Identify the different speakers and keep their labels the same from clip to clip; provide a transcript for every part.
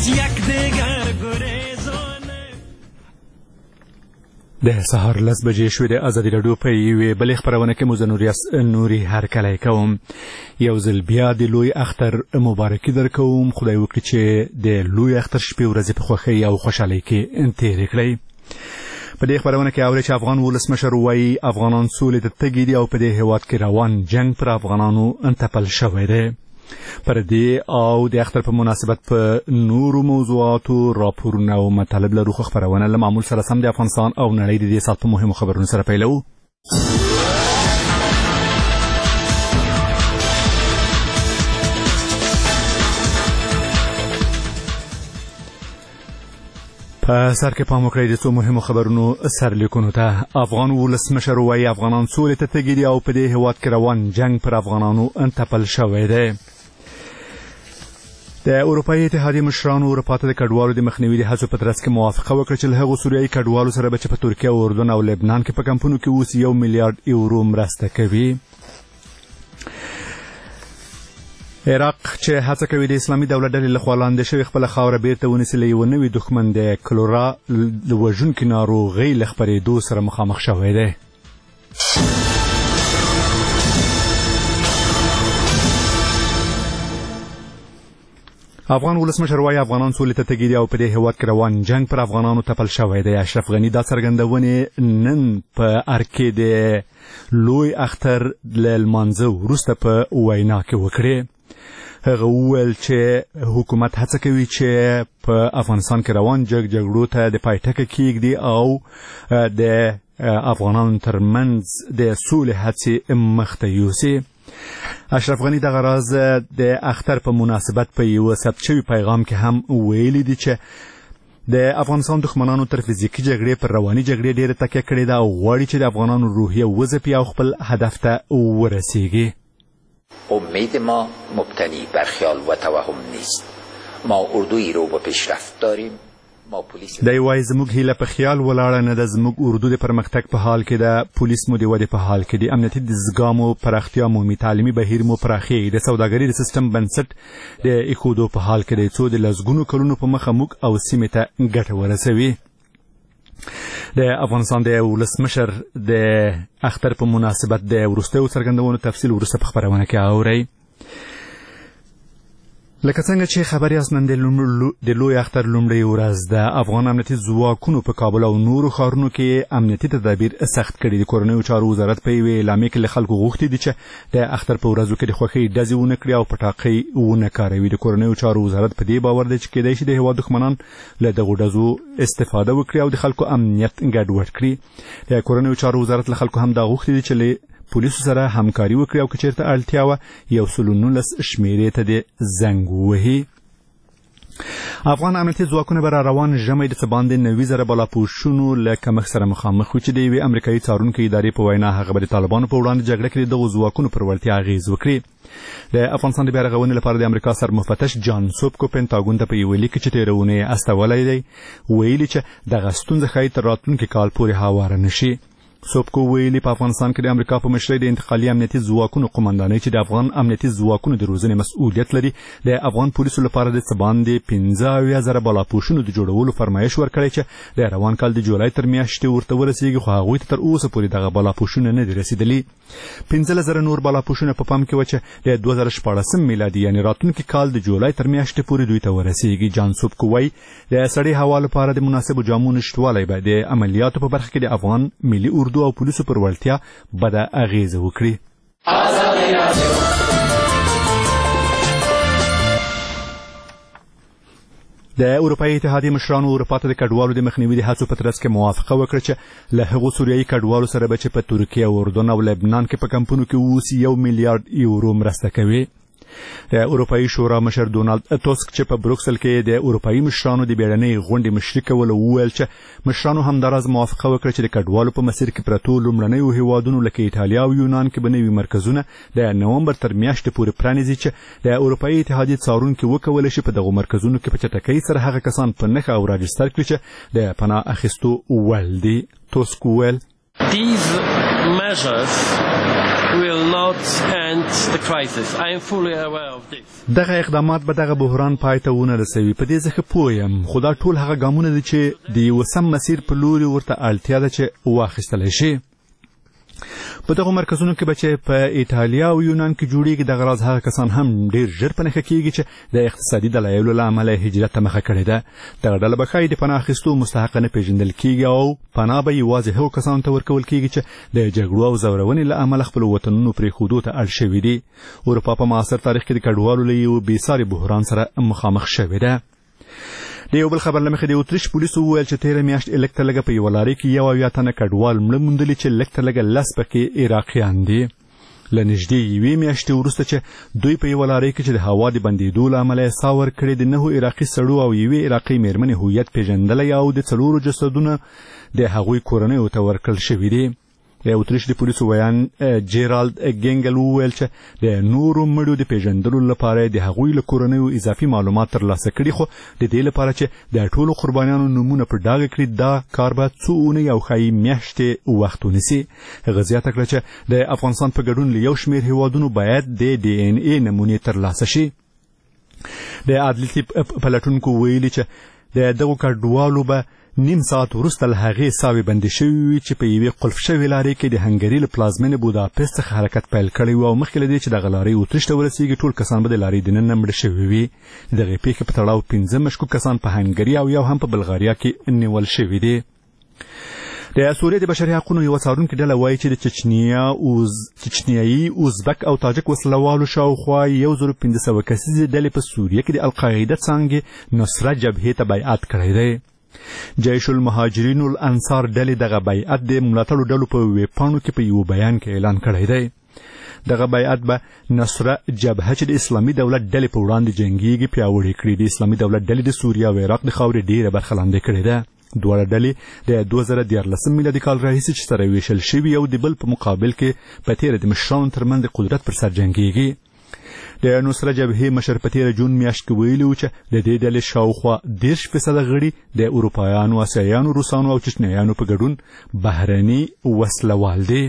Speaker 1: د سهار 10 بجې شوې د ازادي راډیو په یوې بلې خپرونه کې مو زه نوري هرکلی کوم. یو ځل بیا د لوی اختر مبارکي درکوم. خدای وکړي چې د لوی اختر شپې ورځې په خوښۍ او خوشحالۍ کې تېرې کړئ. په دې خپرونه کې اورئ چې افغان ولسمشر وایي افغانان سولې ته تږي دي او په دې هېواد کې روان جنګ پر افغانانو تپل شوی دی. پر دې او د اختر په مناسبت په نورو موضوعاتو راپورونه او مطالب لرو. خبرونه له معمول سره سم د افغانستان او نړۍ د دې سات په مهمو خبرونو سره پیلو. په سر کې پام وکړئ د څو مهمو خبرونو سرلیکونو ته. افغان ولسمشر وایي افغانان سولې ته تږي دي او په دې هېواد کې روان جنګ پر افغانانو تپل شوی دی. د اروپایي اتحادیې مشرانو اروپا ته د کډوالو د مخنیوي د هڅو په ترڅ کې موافقه وکړه چې له هغو سوریایي کډوالو سره به چې په ترکیه او اردن او لبنان کې په کمپونو کې اوس 1 میلیارډ یورو مرسته کوي. عراق چې هڅه کوي د اسلامي دولت ډلې لخوا لاندې شوې خپله خاوره بیرته ونیسي له یوه نوي دښمن د کلورا وژونکي ناروغۍ له خپرېدو سره مخامخ شوی دی. افغان ولسمشر وایي افغانان سولې ته تږي دي او په دې هېواد کې روان جنګ پر افغانانو تپل شوی دی. اشرف غني دا څرګندونې نن په ارکې د لوی اختر له لمانځه وروسته په وینا کې وکړې. هغه وویل چې حکومت هڅه کوي چې په افغانستان کې روان جګړو ته د پای ټکی کېږدي او د افغانانو ترمنځ د سولې هڅې مخته یوسي. اشرف غني دغه راز د اختر په مناسبت په یو ثبت شوي پیغام کې هم ویلي دي چې د افغانستان دښمنانو تر فزیکي جګړې پر رواني جګړې ډېره تکیه کړې ده او غواړي چې د افغانانو روحیه وځپي او خپل هدف ته ورسیږي.
Speaker 2: امید ما مبتنی بر خیال و توهم نیست. ما اردویی رو با پیشرفت داریم.
Speaker 1: دی وایي زموږ هیله په خیال ولاړه نه ده. زموږ اردو د پرمختګ په حال کې ده. پولیس مو د ودې په حال کې دي. امنیتي دستګاه پراختیا مومي. تعلیمي بهیر مو پراخیږي. د سوداګرۍ د سیستم بنسټ د ایښودو په حال کې دی څو د لسګونو کلونو په مخه موږ او سیمې ته ګټه ورسوي. د افغانستان د ولسمشر د اختر په مناسبت د وروستیو څرګندونو تفصیل وروسته په خبرونه کې اورئ. لکه څنګه چې خبر یاست نن د لوی اختر لومړۍ ورځ ده. افغان امنیتي ځواکونو په کابل او نورو ښارونو کې امنیتي تدابیر سخت کړي دي. کورنیو چارو وزارت په یوې اعلامیې کې له خلکو غوښتي دي چې د اختر په ورځو کې د خوښۍ ډزې ونه کړي او پټاقۍ ونه کاروي. د کورنیو چارو وزارت په دې باور دی چې کېدای شي د هېواد دښمنان له دغو ډزو استفاده وکړي او د خلکو امنیت ګډوډ کړي. د کورنیو چارو وزارت له خلکو هم دا غوښتي دي چې له پولیسو سره همکاري وکړي او که چېرته اړتیا وه 119 شمېرې ته دې زنګ ووهي. افغان امنیتي ځواکونه به را روان ژمی د څه باندې 90,000 بالاپوشونو له کمښت سره مخامخ وي چې د یوې امریکایي څارونکې ادارې په وینا هغه به د طالبانو په وړاندې جګړه کې د دغو ځواکونو پر وړتیا اغېز وکړي. د افغانستان د بیا رغونې لپاره د امریکا سرمفتش جان سوبکو پینټاګون ته په یوه لیک کې چې تېره اونۍ استولی دی ویلي چې دغه ستونزه ښایي تر راتلونکي کال پورې هواره نه شي. سوبکو ویلي په افغانستان کې د امریکا په مشرۍ د انتقالي امنیتي ځواکونو قومندانۍ چې د افغان امنیتي ځواکونو د روزنې مسؤلیت لري د افغان پولیسو لپاره د څه باندې 15,000 بالاپوشونو د جوړولو فرمایش ورکړی چې د روان کال د جولای تر میاشتې ورته ورسیږي خو هغوی ته تر اوسه پورې دغه بالاپوشونه نه دي رسیدلي. 15,000 نور بالاپوشونه په پام کې وه چې د 2014 میلادي یعنې راتلونکي کال د جولای تر میاشتې پورې دوی ته ورسیږي. جان سوبکو وایي د سړې هوا لپاره د مناسبو جامو نشتوالی به د عملیاتو په برخه کې د افغان ملي اردو او پولیسو پر وړتیا بده اغیزه وکړي. د اروپایي اتحادیې مشرانو اروپا ته د کډوالو د مخنیوي د هڅو په ترڅ کې موافقه وکړه چې له هغو سوریایي کډوالو سره به چې په ترکیه او اردن او لبنان کې په کمپونو کې اوس 1 میلیارډ یورو مرسته کوي. د اروپایي شورا مشر ډونالد توسک چې په بروکسل کې د اروپایي مشرانو د بیړنۍ غونډې مشري کوله وویل چې مشرانو همداراز موافقه وکړه چې د کډوالو په مسیر کې پرتو لومړنیو هیوادونو لکه ایټالیا او یونان کې به نوي مرکزونه د نومبر تر میاشتې پورې پرانیزي چې د اروپایي اتحادیې څارونکي وکولی شي په دغو مرکزونو کې په چټکۍ سره هغه کسان په نښه او راجستر کړي چې د پناه اخیستو وړ دي. توسک وویل
Speaker 3: measures will not end the crisis. I am fully aware of this.
Speaker 1: دغه اقدامات به دغه بحران پای ته ونه رسوي. په دې ځکه پوه یم خو دا ټول هغه ګامونه دي چې د یو سم مسیر په لوري ورته اړتیا ده چې واخیستلی شي. په دغه مرکزونو کې به چې په ایټالیا او یونان کې جوړیږي دغه راز هغه کسان هم ډیر ژر په نښه کیږي چې د اقتصادي دلایلو له امله هجرت ته مخه کړې ده. دغه ډله به ښایي د پناه اخیستو مستحق نه پیژندل کیږي او پناه به یوازې هغو کسانو ته ورکول کیږي چې د جګړو او زورونې له امله خپلو وطنونو پرېښودو ته اړ شوي دي. اروپا په معاصر تاریخ کې د کډوالو له یو بېساري بحران سره مخامخ شوې ده. د یو بل خبر له مخې د اتریش پولیسو وویل چې تېره میاشت لږ تر لږه په یوه لارۍ کې 81 تنه کډوال مړه موندلي چې لږ تر لږه 10 پکې عراقیان دي. له نږدې یوې میاشتې وروسته چې دوی په یوه لارۍ کې چې د هوا د بندېدو له امله یې ساه ورکړې د 9 عراقي سړو او یوې عراقي مېرمنې هویت پیژندلی او د 4 جسدونه د هغوی کورنیو ته ورکړل شوي دي. د اتریش د پولیسو ویان جیرالد ګینګل وویل چې د نورو مړو د پیژندلو لپاره د هغوی له کورنیو اضافي معلومات ترلاسه کړي خو د دې لپاره چې د ټولو قربانیانو نومونه په ډاګه کړي دا کار به څو اونۍ او ښایي میاشتې وخت ونیسي. هغه زیاته کړه چې د افغانستان په ګډون له یو شمېر هیوادونو باید د ډي ان اے نمونې ترلاسه شي. د عدالتي پلټونکو ویلي چې د دغو کډوالو به نیم ساعت وروسته له هغې ساوې بندې شوي وي چې په یوې قلف شوې لارۍ کې د هنګري له پلازمینې بوداپست څخه حرکت پیل کړی و او مخکې له دې چې دغه لارۍ اتریش ته ورسیږي ټول کسان به د لارۍ دننه مړه شوي وي. د دغې پیښې په تړاو 15 مشکوک کسان په هنګري او یو هم په بلغاریا کې نیول شوي دي. د سوریې د بشري حقونو یوه څارونکې ډله وایي چې د چچنیایي ازبک او تاجک وسلوالو شاوخوا 1500 کسیزې ډلې په سوریه کې د القاعده څانګې نصره جبهې ته بیعت کړی دی. جیش المهاجرین الانصار ډلې دغه بیعت د ملاتړو ډلو په ویبپاڼو کې په یو بیان کې اعلان کړی دی. دغه بیعت به نصره جبهه چې د اسلامي دولت ډلې په وړاندې جنګیږي پیاوړې کړي. د اسلامي دولت ډلې د سوریه او عراق د خاورې ډیره برخه لاندې کړې ده. دواړه ډلې د 2014 میلادي کال راهیسې چې سره ویشل شوي او د بل په مقابل کې په تېره د مشرانو ترمنځ د قدرت پر سر جنګیږي. د نصره جبهې مشر په تېره جون میاشت کې ویلي و چې د دې ډلې شاوخوا 30% غړي د اروپایانو، اسیایانو، روسانو او چچنیایانو په ګډون بهرني وسلوال دي.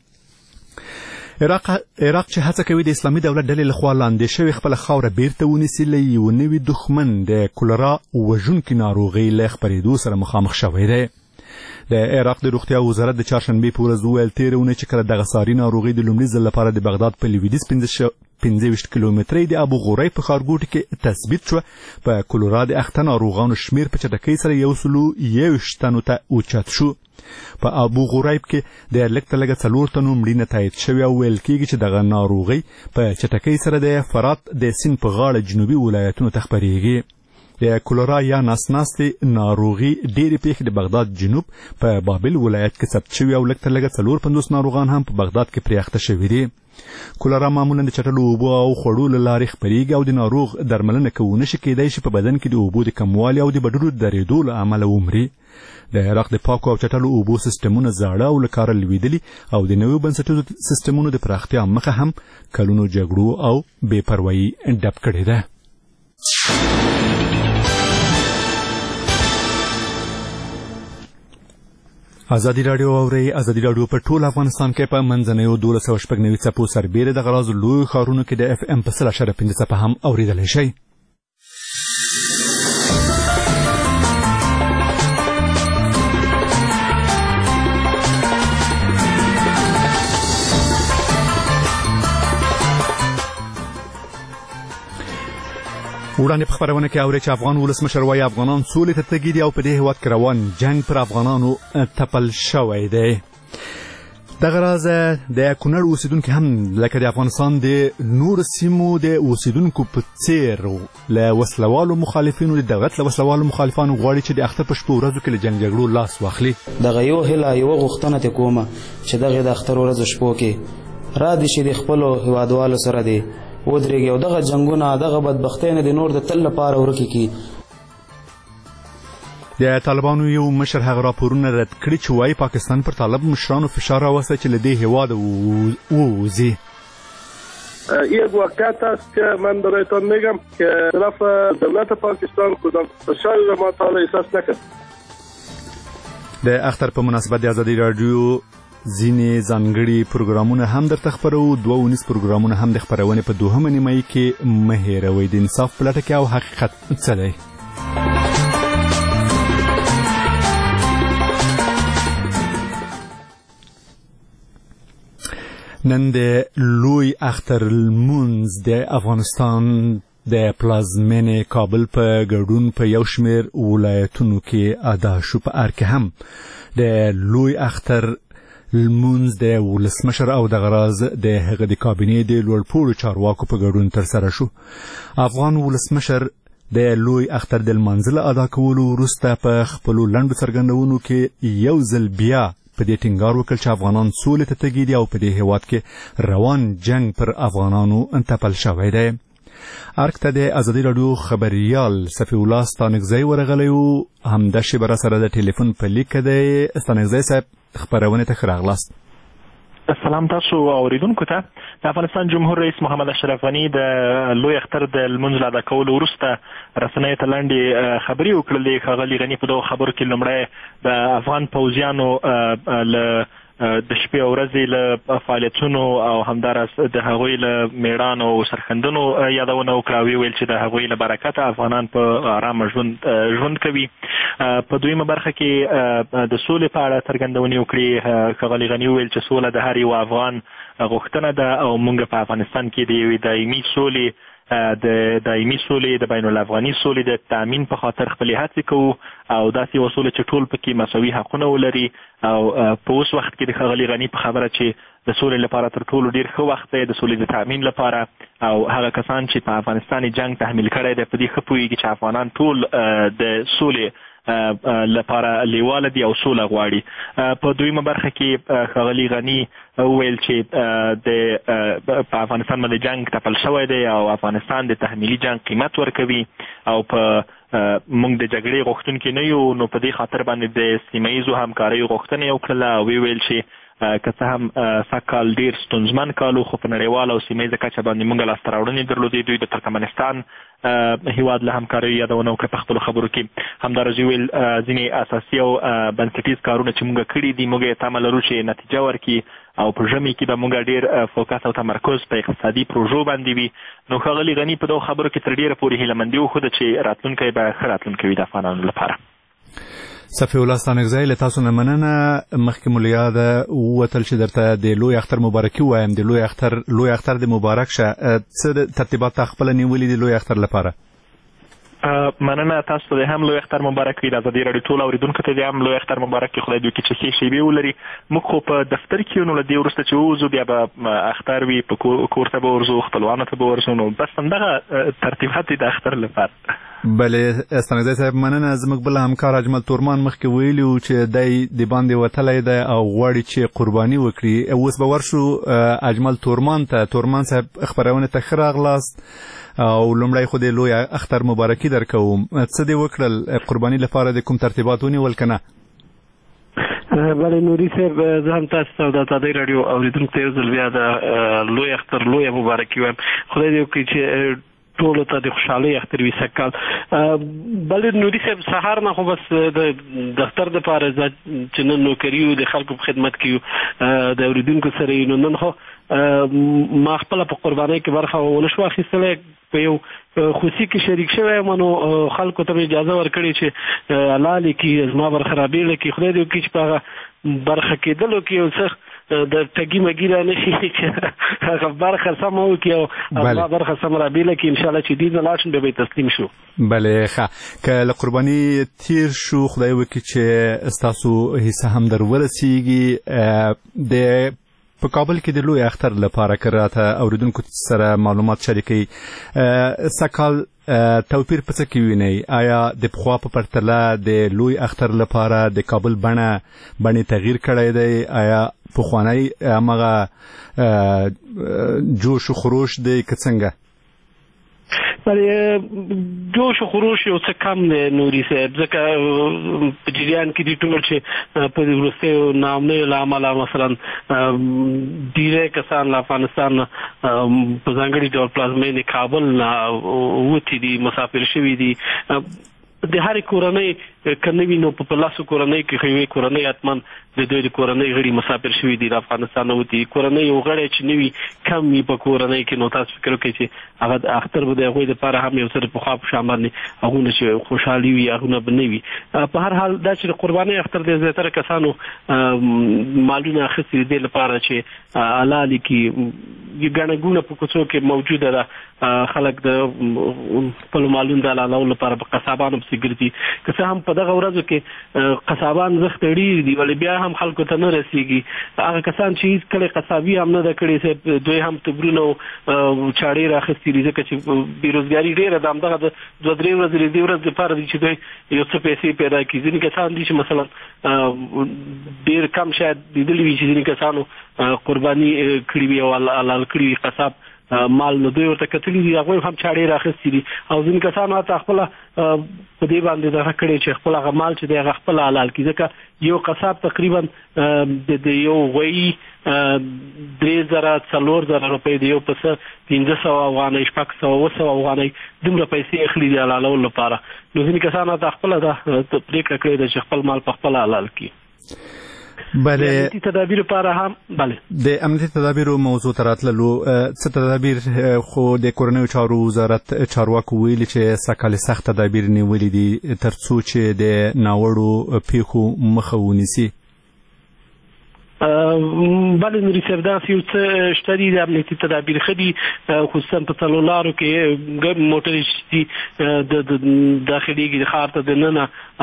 Speaker 1: عراق چې هڅه کوي د اسلامي دولت ډلې لخوا لاندې شوې خپله خاوره بیرته ونیسي له یو نوي دښمن د کولرا وژونکي ناروغۍ له خپرېدو سره مخامخ شوی دی. د عراق د روغتیا وزارت د چهارشنبې په ورځ وویل تېره اونۍ چې کله دغه ساري ناروغۍ د لومړي ځل لپاره د بغداد په لویدیځ 25 کیلومترۍ د ابو غریب په ښارګوټي کې تثبیت شوه په کولرا د اخته ناروغانو شمیر په چټکۍ سره 121 تنو ته اوچت شو. په ابو غریب کې د لږ تر لږه 4 تنو مړینه تایید شوې او ویل کېږي چې دغه ناروغۍ په چټکۍ سره د فرات د سیند په غاړه جنوبي ولایتونو ته خپرېږي. د کولرا یا ناسناستې ناروغي ډېرې پیښې د بغداد جنوب په بابل ولایت کې ثبت شوي او لږ تر لږه 450 ناروغان هم په بغداد کې پرې اخته شوي دي. کولرا معمولا د چټلو اوبو او خوړو له لارې خپرېږي او د ناروغ درملنه که ونه شي کېدای شي په بدن کې د اوبو د کموالي او د بډرو د درېدو له امله ومري. د عراق د پاکو او چټلو اوبو سیستمونه زاړه او له کاره لوېدلي او د نویو بنسټیزو سیستمونو د پراختیا مخه هم کلونو جګړو او بې پروایي ډب کړې ده. ازادي راډیو اورئ. ازادي راډیو په ټول افغانستان کې په منځنیو 1290 څپو سربیره د غراض لوی ښارونو کې د FM په 100.5 څپه هم اورېدلی شئ. وړاندې په خپرونه کې اورئ چې افغان ولسمشر وایي افغانان سولې ته تږي دي او په دې هېواد کې روان جنګ پر افغانانو تپل شوی دی. دغه راز د کونړ اوسیدونکي هم لکه د افغانستان د نورو سیمو د اوسیدونکو په څېر له وسلوالو مخالفینو د دولت له وسلوالو مخالفانو غواړي چې د اختر په شپو ورځو کې له جنګ جګړو لاس واخلي.
Speaker 4: دغه یو هیله یوه غوښتنه ترې کومه چې دغې د اختر ورځو شپو کې را دي چې د خپلو هېوادوالو سره دی ودرېږي او دغه جنګونه دغه بدبختۍ نه د نور د تل لپاره ورکې کړي.
Speaker 1: د طالبانو یو مشر هغه راپورونه رد کړي چې وایي پاکستان پر طالب مشرانو فشار راوستی چې له دې هېواده ووځي.
Speaker 5: یک واقعیت است که من برایتان میگم که طرف دولت پاکستان کدام فشاری را ما تا حالا احساس نکرد.
Speaker 1: د اختر په مناسبت د ازادي راډیو ځینې ځانګړي پروګرامونه هم درته خپرو، 2 پروګرامونه هم د خپرونې په 2 نیمایي کې مه هېروئ. د انصاف په لټه کې او حقیقت څه دی. نن د لوی اختر لمونځ د افغانستان د پلازمینې کابل په ګډون په یو شمېر ولایتونو کې ادا شو. په ار کې هم د لوی اختر لمونځ د ولسمشر او د غراز د هغه د کابینې د لوړپوړو چارواکو په ګډون ترسره شو. افغان ولسمشر د لوی اختر د لمانځه ادا کولو وروسته په خپلو لنډو څرګندونو کې یو ځل بیا په دې ټینګار وکړ چې افغانان سولې ته تږي دي او په دې هېواد کې روان جنگ پر افغانانو انتپل شوی دی. ارګ ته د ازادي راډیو خبريال صفي الله ستانکزی ورغلی و، همدا شیبه را سره د ټلیفون په لیک دی. ستانکزی صاحب خبرونه ته ښه راغلاست.
Speaker 6: سلام تاسو اوریدونکو ته. د افغانستان جمهور رئیس محمد اشرف غني د لوی اختر د لمونځ ادا کولو وروسته رسنیو ته لنډې خبرې وکړلې. ښاغلي غني په دغو خبرو کې لومړی د افغان پوځیانو له د شپې او ورځې له فعالیتونو او همداراز د هغوی له میړانو او سرښندنو یادونه وکړه او ویل چې د هغوی له برکته افغانان په ارامه ژوند کوي. په دویمه برخه کې د سولې په اړه څرګندونې وکړې. ښاغلي غني وویل چې سوله د هر یو افغان غوښتنه ده او موږ په افغانستان کې د یوې دایمي سولې د بین الافغاني سولې د تامین په خاطر خپلې هڅې کوو او داسې یوه سوله چې ټول پکې مساوي حقونه ولري. او په اوس وخت کې د ښاغلي غني په خبره چې د سولې لپاره تر ټولو ډېر ښه وخت دی د سولې د تامین لپاره، او هغه کسان چې په افغانستان جنگ تحمیل کړی دی په دې ښه پوهېږي چې افغانان ټول د سولې لپاره لیواله دي او سوله غواړي. په دویمه برخه کې ښاغلي غني وویل چې په افغانستان باندې جنگ تپل شوی دی او افغانستان د تحمیلي جنگ قیمت ورکوي او په موږ د جګړې غوښتونکي نه یو، نو په دې خاطر باندې د سیمه ییزو همکاریو غوښتنه یې وکړله او ویل چې که څه هم سږکال ډېر ستونزمن کال و خو په نړیواله او سیمه ییزه کچه باندې موږ لاسته راوړنې درلودې. دوی د ترکمنستان هیواد له همکاریو یادونه وکړه په خپلو خبرو کې. همداراز ویل ځینې اساسي او بنسټیز کارونه چې موږ کړي دي موږ یې تمه لرو چې نتیجه ورکړي او په ژمي کې به موږ ډېر فوکس او تمرکز په اقتصادي پروژو باندې وي. نو ښاغلي غني په دغو خبرو کې تر ډېره پورې هیلهمندي وښوده چې راتلونکی به ښه راتلونکی وي د افغانانو لپاره.
Speaker 1: صفي الله ستانکزی له تاسو نه مننه. مخکې مو له یاده ووتل چې درته د لوی اختر مبارکي ووایم. د لوی اختر د مبارک شه. څه ترتیبات خپله نیولي د لوی اختر لپاره؟
Speaker 6: مننه تاسو ته هم لوی اختر مبارک وي. د ازادي راډیو ټول اوریدونکو ته هم لوی اختر مبارک وي. خدای دې وکړي چې ښې شېبې ولري. موږ خو په دفتر کې یو، نو له دې وروسته چې ووځو بیا به اختر وي، په کور ته به ورځو، خپلوانو ته به ورځو، نو بس همدغه ترتیبات دي د اختر لپاره.
Speaker 1: بلې ستانکزی صاحب مننه. زموږ بل همکار اجمل تورمان مخکې ویلي و چې دی د باندې وتلی دی او غواړي چې قرباني وکړي. اوس به ورشو اجمل تورمان ته. تورمان صاحب خپرونې ته ښه راغلاست او لومړی خو د لوی اختر مبارکي درکوم. څه دې وکړل قرباني لپاره؟ د کوم ترتیبات ونیول که نه؟
Speaker 7: بله نوري صاحب، زه هم تاسو ته د ازادۍ راډیو اورېدونکو ته یو ځل بیا د لوی اختر لویه مبارکي وایم. خدای دې وکړي چې ټولو ته د خوشحالۍ اختر وي سږکال. بلې نوري صاحب، سهار نه خو بس د دفتر دپاره چې نن نوکري یو، د خلکو په خدمت کې یو، د اورېدونکو سره یو، نو نن خو ما خپله په قربانۍ کې برخه ونه شو اخیستلی. په یو خوشي کې شریک شوی یم، نو خلکو ته مې اجازه ورکړې چې الله لیکي زما برخه رابېله کړي. خدای دې وکړي چې په هغه برخه کېدلو کې یو څه د ټګي مګي را نه شي چې هغه برخه سمه وکړي او هغه برخه سمه رابېله کړي. انشاءالله چې دې ځل لاړ شم بیا به تسلیم شو.
Speaker 1: بلې ښه، که له قرباني تیر شو خدای وکړي چې ستاسو حصه هم در ورسیږي. د په کابل کې د لوی اختر لپاره که راته اوریدونکو سره معلومات شریکوي، سږکال توپیر په څه کې وینئ؟ آیا د پخوا په پرتله د لوی اختر لپاره د کابل بڼې تغییر کړی دی؟ آیا پخوانی همغه جوش و خروش دی که څنګه؟
Speaker 7: جوش و خروش یو څه کم دی نوري صاحب، ځکه په جریان کې دي ټول چې په وروستیو ناامنیو له امله مثلا ډېری کسان له افغانستان په ځانګړي ډول پلازمینې کابل نه وتي دي، مسافر شوي دي. د هرې کورنۍ که نه وي نو په لاسو کورنۍ کې یوې کورنۍ حتما د دوی د کورنۍ غړي مسافر شوي دي د افغانستان نه وتي کورنۍ یو غړی چې نه وي کم وي په کورنۍ کې نو تاسو فکر وکړئ چې هغه د اختر به د هغوی دپاره هم یو څه د پخوا په شان باندې هغونه چې خوشحالي وي هغونه به نه وي په هر حال دا چې د قربانۍ اختر دی زیاتره کسانو مالونه اخیستي دي دې لپاره چې حلالي کې ګڼه ګوڼه په کوڅو کې موجوده ده خلک د خپلو مالونو د حلالولو لپاره په قصابانو پسې ګرځي که څه هم په دغه ورځو کې قصابان زښته ډېر دي ولې بیا هم خلکو ته نه رسېږي هغه کسان چې هېڅ کله قصابي هم نه ده کړې دوی هم تبرونه او چاړې رااخیستي دي ځکه چې بېروزګاري ډېره ده همدغه د 2-3 ورځې د دې ورځ لپاره دي چې دوی یو څه پیسې پیدا کړي ځینې کسان دي چې مثلا ډېر کم شاید لیدلي وي چې ځینې کسانو قرباني کړي وي او حلال کړي وي قصاب مال نو دوی ورته کتلي دي هغوی هم چاړې رااخیستي دي او ځینې کسانو حتی خپله په دې باندې دغه کړی چې خپل هغه مال چې دی هغه خپله حلال کړي ځکه یو قصاب تقریبا د یو غویي 3,000-4,000 روپۍ د یو پسه 500 افغانۍ 600 افغانۍ دومره پیسې اخلي د حلالولو لپاره نو ځینې کسانو حتی خپله دا پرېکړه کړې ده چې خپل مال په خپله حلال کړي
Speaker 1: بله
Speaker 7: امنیتي تدابیر لپاره هم بله
Speaker 1: د امنیتي تدابیرو موضوع ته راتللو څه تدابیر خو د کورنیو چارو وزارت چارواکو ویلي چې سږکال سخت تدابیر نیولي دي تر څو چې د ناوړو پیښو مخه ونیسي
Speaker 7: بله نوري صاحب داسې یو څه شته دي د امنیتي تدابیر ښه دي خصوصا په څلور لارو کې ګڼ موټرې چې دي داخلېږي د ښار ته دننه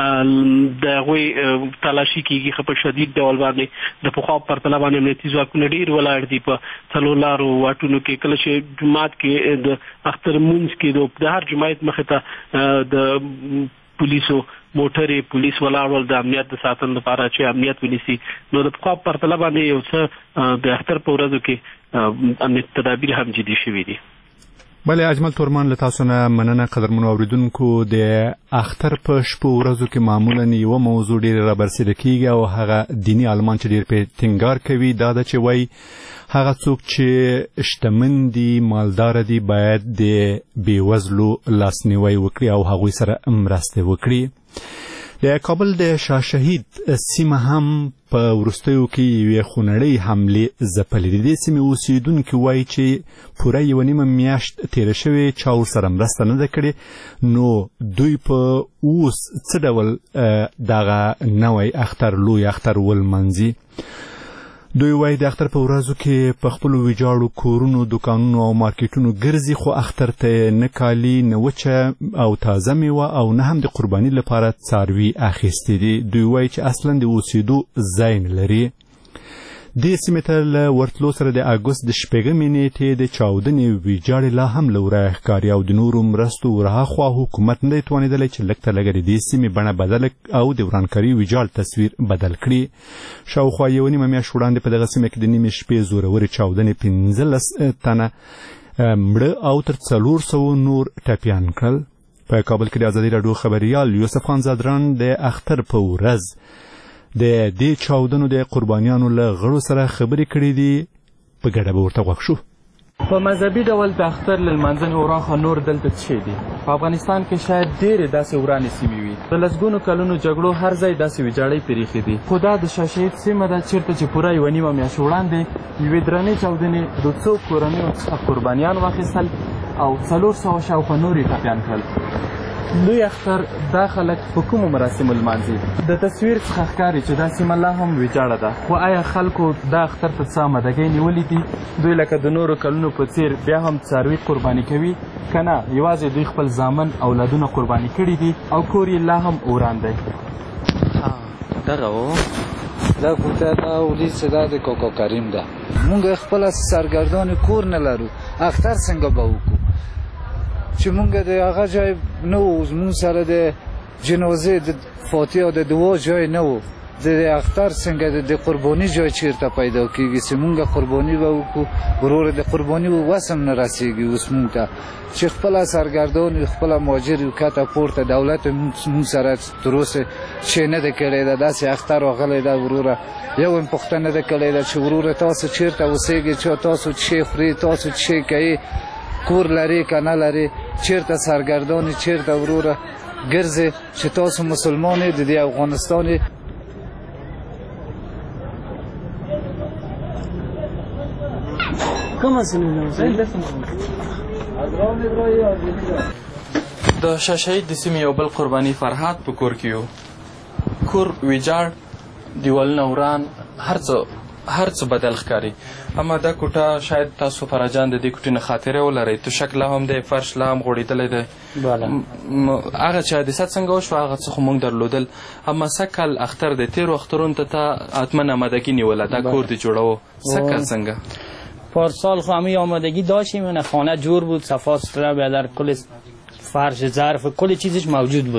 Speaker 7: د هغوی تلاشي کېږي ښه په شدید ډول باندې د پخوا په پرتله باندې امنیتي ځواکونه ډېر ولاړ دي په څلور لارو واټونو کې کله چې جومات کې د اختر لمونځ کې د هر جومات مخې ته د پولیسو موټرې پولیس ولاړ ول د امنیت د ساتنې لپاره چې امنیت ونیسي نو د پخوا په پرتله باندې یو څه د اختر په ورځو کې امنیت تدابیر هم جدي شوي دي
Speaker 1: بله اجمل تورمان له تاسو نه مننه قدرمنو اوریدونکو د اختر په شپو ورځو کې معمولا یوه موضوع ډېره رابرسېره کیږي او هغه دیني عالمان چې ډېر پرې ټینګار کوي دا ده چې وایي هغه څوک چې شتمن دي مالدار دي باید د بېوزلو لاسنیوی وکړي او هغوی سره مرسته وکړي د کابل د شاه شهید سیمه هم په وروستیو کې یوې خونړۍ حملې ځپلې دي. د سیمې اوسېدونکي وایي چې پوره 1.5 میاشت تېره شوې چا ورسره مرسته نه ده کړې نو دوی په اوس څه ډول دغه نوی اختر لوی اختر ولمانځي. دوی وایي د اختر په ورځو کې په خپلو ویجاړو کورونو دوکانونو او مارکیټونو ګرځي خو اختر ته نه کالي نه وچه او تازه میوه او نه هم د قرباني لپاره څاروي اخیستي دي. دوی وایي چې اصلا د اوسېدو ځای نه لري. دې سیمې ته له ورتلو سره د اګوست د 6 نیټې د چاودنې ویجاړې لا هم له وره ښکاري او د نورو مرستو ورهاخوا حکومت نه دی توانېدلی چې لږ تر لږه د دې سیمې بڼه بدله او د ورانکاري ویجاړ تصویر بدل کړي. شاوخوا 1.5 میاشت وړاندې په دغه سیمه کې د نیمې شپې زورورې چاودنې 15 تنه مړه او تر 400 نور ټپیان کړل. په کابل کې د ازادي راډیو خبریال یوسف خان زادران د اختر په ورځ د دې چاودنو د قربانیانو له غړو سره خبرې کړې دي. په ګډه به ورته غوږ شو.
Speaker 8: په مذهبي ډول د اختر له لمانځنې وراخه نور دلته څه دي؟ په افغانستان کې شاید ډېرې داسې ورانې سیمې وي. د لسګونو کلونو جګړو هر ځای داسې ویجاړۍ پرېښې دي. خو دا د شاه شهید سیمه ده چېرته چې پوره 1.5 میاشت وړاندې یوې درنې چاودنې د څو کورنیو څخه قربانیان واخیستل او 400 شاوخوا نور یې ټپیان کړل. لوی اختر دا خلک په کومو مراسمو لمانځي؟ د تصویر څخه ښکاري چې دا سیمه لا هم ویجاړه ده. خو آیا خلکو دا اختر ته څه آمادګۍ نیولې دي؟ دوی لکه د نورو کلونو په څیر بیا هم څاروي قرباني کوي که نه یوازې دوی خپل زامن اولادونه قرباني کړي دي او کور یې لا هم وران دی؟
Speaker 9: دغه و دا کوټه دا ولید چې دا د کاکا کریم ده. موږ خپل سرګردان کور نه لرو. اختر څنګه به وکړو چې مونږ د هغه ځای نه و زمونږ سره د جنازې د فاتحه د دعا ځای نه و. د اختر څنګه د قرباني ځای چېرته پیدا کېږي چې مونږ قرباني به وکړو. ورور د قرباني وسم نه رسېږي اوس مونږ ته چې خپله سرګردان وي خپله مهاجر وي کته پورته دولت مونږ سره تر اوسه چې نه ده کړې ده. داسې اختر راغلی ده وروره یو هم پوښتنه نه ده کړې ده چې وروره تاسو چېرته اوسېږئ تاسو څه خورئ تاسو څه کوئ کور لري که نه لري چېرته سرګرداني چېرته وروره ګرځي چې تاسو مسلمان یې د دې افغانستان یې.
Speaker 8: د شاه شهید د سیمې یو بل قرباني فرهاد په کور کې یو. کور ویجاړ، دیوالونه وران، هر څه بدل ښکاري. اما دا کوټه شاید تاسو فراجان د دې کوټې نه خاطره ولرئ. توشک لا هم دی، فرش لا هم غوړېدلی دی. هغه چې حادثه څنګه وشوه هغه څه خو موږ درلودل. اما سږ کال اختر دی، تېرو اخترونو ته تا حتما آمادگی نیوله دا کور دې جوړوه. سږ کال څنګه؟
Speaker 10: پارسال خو همه آمادگی داشتیم، خانه جور بود، صفا ستره، بیادر کل فرش ظرف کل چیزش موجود بود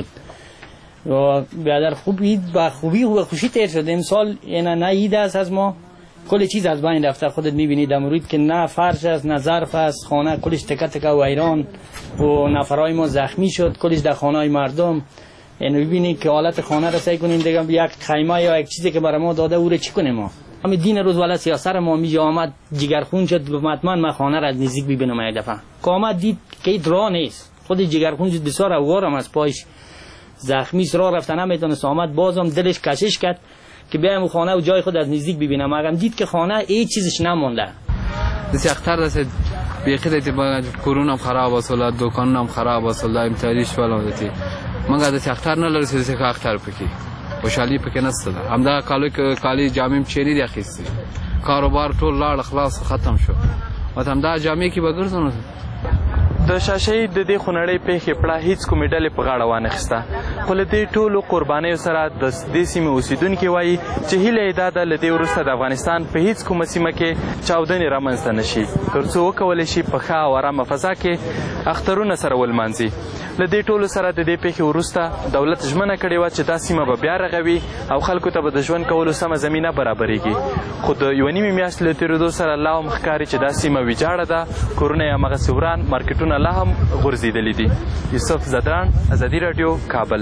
Speaker 10: و بیادر خوب عید با خوبی و خوشی تیر شد. امسال یعنی نه عید است از ما، کل چیز از بین رفته. خودت میبینید امروز که نه فرش است نه ظرف است، خانه کلش تکه تکه و ویران و نفرای ما زخمی شد کلش در خانه های مردم. یعنی ببینید که حالت خانه را سعی کنیم دیگه یک خیمه یا یک چیزی که برای ما داده او را چی کنیم ما. همین دین روز والا سیاست ما میجا آمد جگرخون شد، حتما من خانه را از نزدیک ببینم. یک دفعه که آمد دید که این راه نیست، خود جگرخون شد، بسیار اوارم از پایش زخمی راه رفتن نمیتونست. آمد بازم دلش کشش کرد که بیایم خانه و جای خود از نزدیک ببینم. اگم دید که خانه هیچ چیزش نمونده.
Speaker 11: دسی اختر دست بیخی دیتی با کرونا خراب اصلا، دکانم خراب اصلا، امتحانیش ولا دیتی. مگر دسی اختر نلرسی دسی که اختر پکی خوشحالی پکې نشته ده. همدا کالي جامې چې نه دي اخیستې، کاروبار ټول لاړ خلاص ختم شو. او همدا جامې کې به ګرځو نو
Speaker 8: د شاه شهید د دې خونړۍ پیښې پړه هیڅ کومې ډلې په غاړه وانخیسته. خو له دې ټولو قربانیو سره د دې سیمې اوسېدونکي وایي چې هیله یې دا ده له دې وروسته د افغانستان په هیڅ کومه سیمه کې چاودنې رامنځته نه شي، تر څو وکولی شي په ښه او ارامه فضا کې اخترونه سره ولمانځي. له دې ټولو سره د دې پیښې وروسته دولت ژمنه کړې وه چې دا سیمه به بیا رغوي او خلکو ته به د ژوند کولو سمه زمینه برابرېږي. خو د یوه نیمې میاشتې له تېرېدو سره لا هم ښکاري چې دا سیمه ویجاړه ده، کورونه یې هماغسې وران، مارکېټونه لا هم غورځېدلي دي. یوسف زدران، ازادي راډیو، کابل.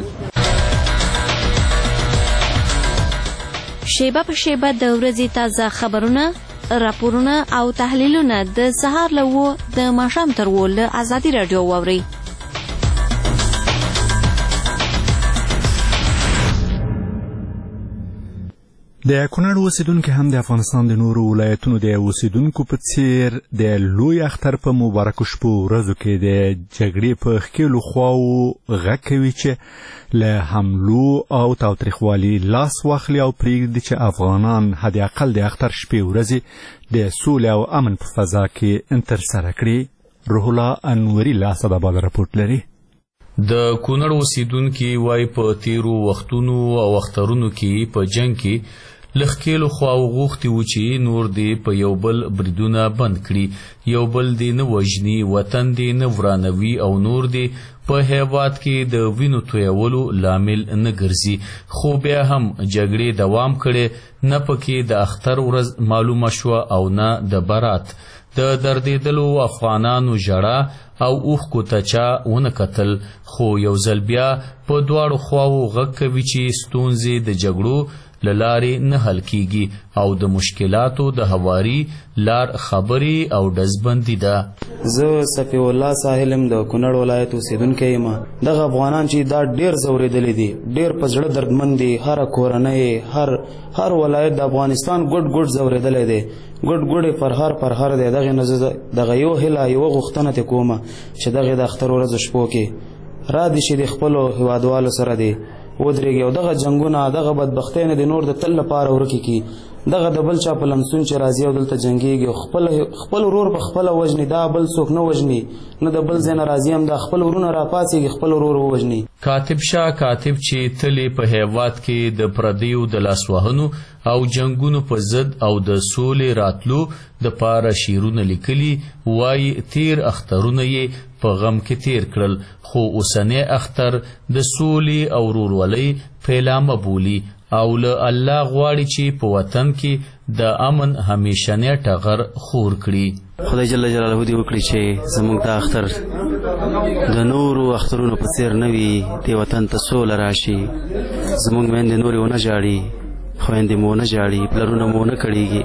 Speaker 12: شیبه په شیبه د ورځې تازه خبرونه، راپورونه او تحلیلونه د سهار له 7 د ماښام تر 8 له ازادي راډیو واورئ.
Speaker 1: د کونړ اوسیدونکو هم د افغانستان د نورو ولایتونو د اوسیدونکو په څیر د لوی اختر په مبارکو شپو ورځو کې د جګړې په ښکېلو خواو غږ کوي چې له حملو او تاوتریخوالي لاس واخلي او پرېږدي چې افغانان حد اقل د اختر شپې ورځې د سولې او امن په فضا کې ترسره کړي. روح الله انوري له اسداباد راپورټ لري.
Speaker 13: د کونړ اوسیدونکي وایي په تیرو وختونو او اخترونو کې په جنگ کې لخکېلو خواو غوښتي وو چې نور دې په یو بل بریدونه بند کړي، یو بل دې نه وژني، وطن دې نه ورانوي او نور دې په هیواد کې د وینو تویولو لامل نه ګرځي. خو بیا هم جګړې دوام کړي، نه پکې د اختر ورځ معلومه شوه او نه د برات. د دردېدلو افغانانو ژړا او اوښکو ته چا ونه کتل، خو یو ځل بیا په دواړو خواو غږ کوي چې ستونزې د جګړو له لارې نه حل کیږي او د مشکلاتو د هواري لار خبرې او ډزبندي ده.
Speaker 4: زه صفی الله ساحلم د کونړ ولایت اوسیدونکی یم. دغه افغانان چې دا ډېر ځورېدلي دي، ډېر په زړه دردمند دي. هره کورنۍ هر ولایت د افغانستان ګډ ځورېدلی دی، ګډ فرهار دی. دغه یو هیله یوه غوښتنه ترې کومه چې دغې د اختر ورځو شپو کې را دي چې د خپلو هیوادوالو سره دی ودرېږي او دغه جنګونه دغه بدبختۍ نه د نور د تل لپاره ورکې کړي. دغه د بل چا په لمسون چې راځي او دلته جنګېږي او خپل ورور په خپله وژني، دا بل څوک نه وژني، نه د بل ځای نه راځي هم دا خپل ورونه راپاڅېږي خپل ورور ووژني.
Speaker 13: کاتب شاه کاتب چې تلې په هیواد کې د پردیو د لاسوهنو او جنګونو په ضد او د سولې راتلو د پاره شعرونه لیکلي، وایي تیر اخترونه یې په غم کې تیر کړل، خو اوسنی اختر د سولې او ورورولۍ پیلامه بولي او له الله غواړي چې په وطن کې د امن همیشنی ټغر خور کړي.
Speaker 14: خدای جل جلاله دې وکړي چې زموږ د اختر د نورو اخترونو په څیر نه وي، دې وطن ته سوله راشي، زموږ میندې نورې ونه ژاړي، خویندې مو نه ژاړي، پلرونه مو نه کړېږي.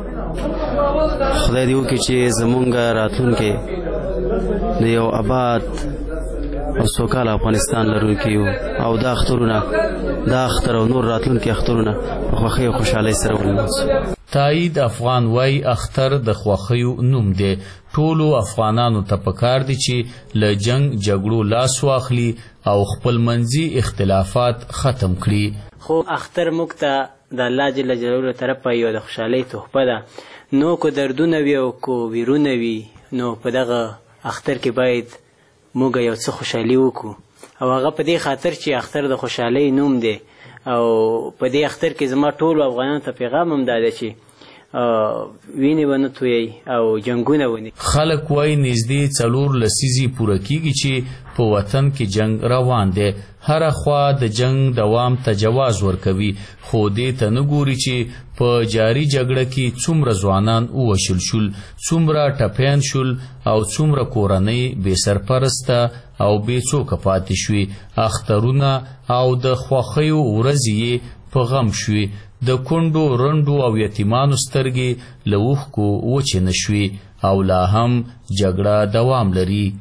Speaker 14: خدای دې وکړي چې زموږ راتلونکی د یو آباد او سوکاله افغانستان لرونکي یو او دا اختر او نور راتلونکي اخترونه په خوښۍ او خوشحالۍ سره ولمانځو.
Speaker 13: تایید افغان وای اختر د خوښیو نوم دی. ټولو افغانانو ته پکار دي چې له جنگ جګړو لاس واخلي او خپل منځي اختلافات ختم کړي.
Speaker 10: خو اختر موږ ته د الله جل جلاله طرفه یو د خوشحالۍ تحفه ده. نو کو دردونه وي او کو ویرونه وي نو په دغه اختر کې باید موږ یو څه خوشحالي وکړو او هغه په دې خاطر چې اختر د خوشحالۍ نوم دی او په دې اختر کې زما ټولو افغانانو ته پیغام هم دا دی چې وینې ونه تویوي او جنګونه ونی.
Speaker 13: خلک وایي نږدې 4 لسیزې پوره کیږي چې په وطن کې جنگ روان دی. هره خوا د جنگ دوام ته جواز ورکوي خو دې ته نه ګوري چې په جاري جګړه کې څومره ځوانان ووژل شول، څومره ټپیان شول او څومره کورنۍ بې سرپرسته او بې څوکه پاتې شوي. اخترونه او د خوښیو ورځې په غم شوي. د کونډو رنډو او یتیمانو سترګې له اوښکو وچې نه شوي او لا هم جګړه دوام لري.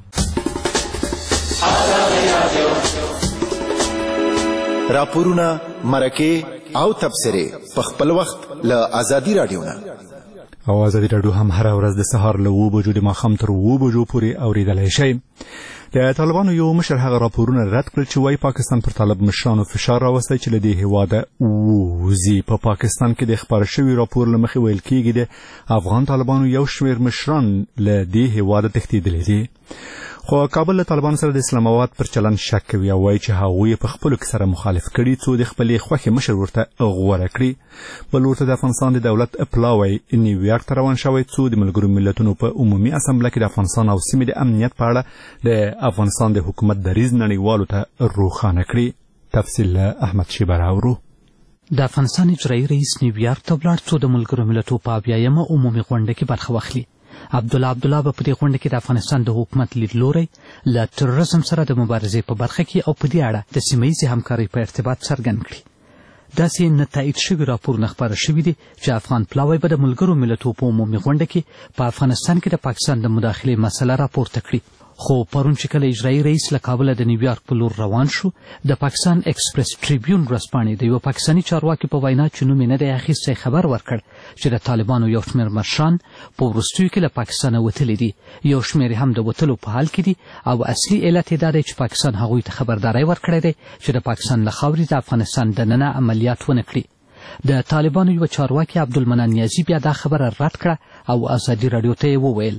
Speaker 15: راپورونه، مرکې او تبصرې په خپل وخت له آزادي رادیو نه
Speaker 1: او آزادي رادیو هم هر ورځ د سهار له 7 بجو د ماښام تر 7 بجو پورې اوریدلای شئ. د طالبانو یو مشر هغه راپورونه رد کړل چې وايي پاکستان پر طالب مشرانو فشار راوستی چې له دې هیواده ووځي. په پاکستان کې د خپاره شوي راپور له مخې ویل کېږي د افغان طالبانو یو شمېر مشران له دې هیواده تښتېدلي دي. خو کابل له طالبانو سره د اسلام آباد پر چلن شک کوي او وایي چې هغوی په خپلو کې سره مخالف کړي څو د خپلې خوښې مشر ورته غوره کړي. بل ورته د افغانستان د دولت پلاوی نیویارک ته روان شوی څو د ملګرو ملتونو په عمومي اسامبله کې د افغانستان او سیمې د امنیت په اړه د افغانستان د حکومت دریځ نړیوالو ته روښانه کړي. تفصیل احمد شیبه راوړو.
Speaker 16: د افغانستان اجرایي رئیس نیویارک ته ولاړ څو د ملګرو ملتونو په 80مه عمومي غونډه کې برخه واخلي. عبدالله به په دې غونډه کې د افغانستان د حکومت لیدلوری له تروریزم سره د مبارزې په برخه کې او په دې اړه د سیمه ییزې همکارۍ په ارتباط څرګند کړي. داسې نه تایید شوي راپورونه خپاره شوي دي چې افغان پلاوی به د ملګرو ملتونو په عمومي غونډه کې په افغانستان کې د پاکستان د مداخلې مسله راپورته کړي. خو پرون چې کله اجرایي رئیس له کابله د نیویارک په لور روان شو، د پاکستان ایکسپریس ټریبیون ورځپاڼې د یو پاکستاني چارواکي په وینا چې نوم یې نه دی اخیستی خبر ورکړ چې د طالبانو یو شمېر مشران په وروستیو کې له پاکستانه وتلي دي، یو شمېر هم د وتلو په حال کې دي او اصلي علت یې دا دی چې پاکستان هغوی ته خبرداری ورکړی دی چې د پاکستان له خاورې د افغانستان دننه عملیات ونه کړي. د طالبانو یو چارواکي عبدالمنان نیازی بیا دا خبره رد کړه او آزادي رادیو ته یې وویل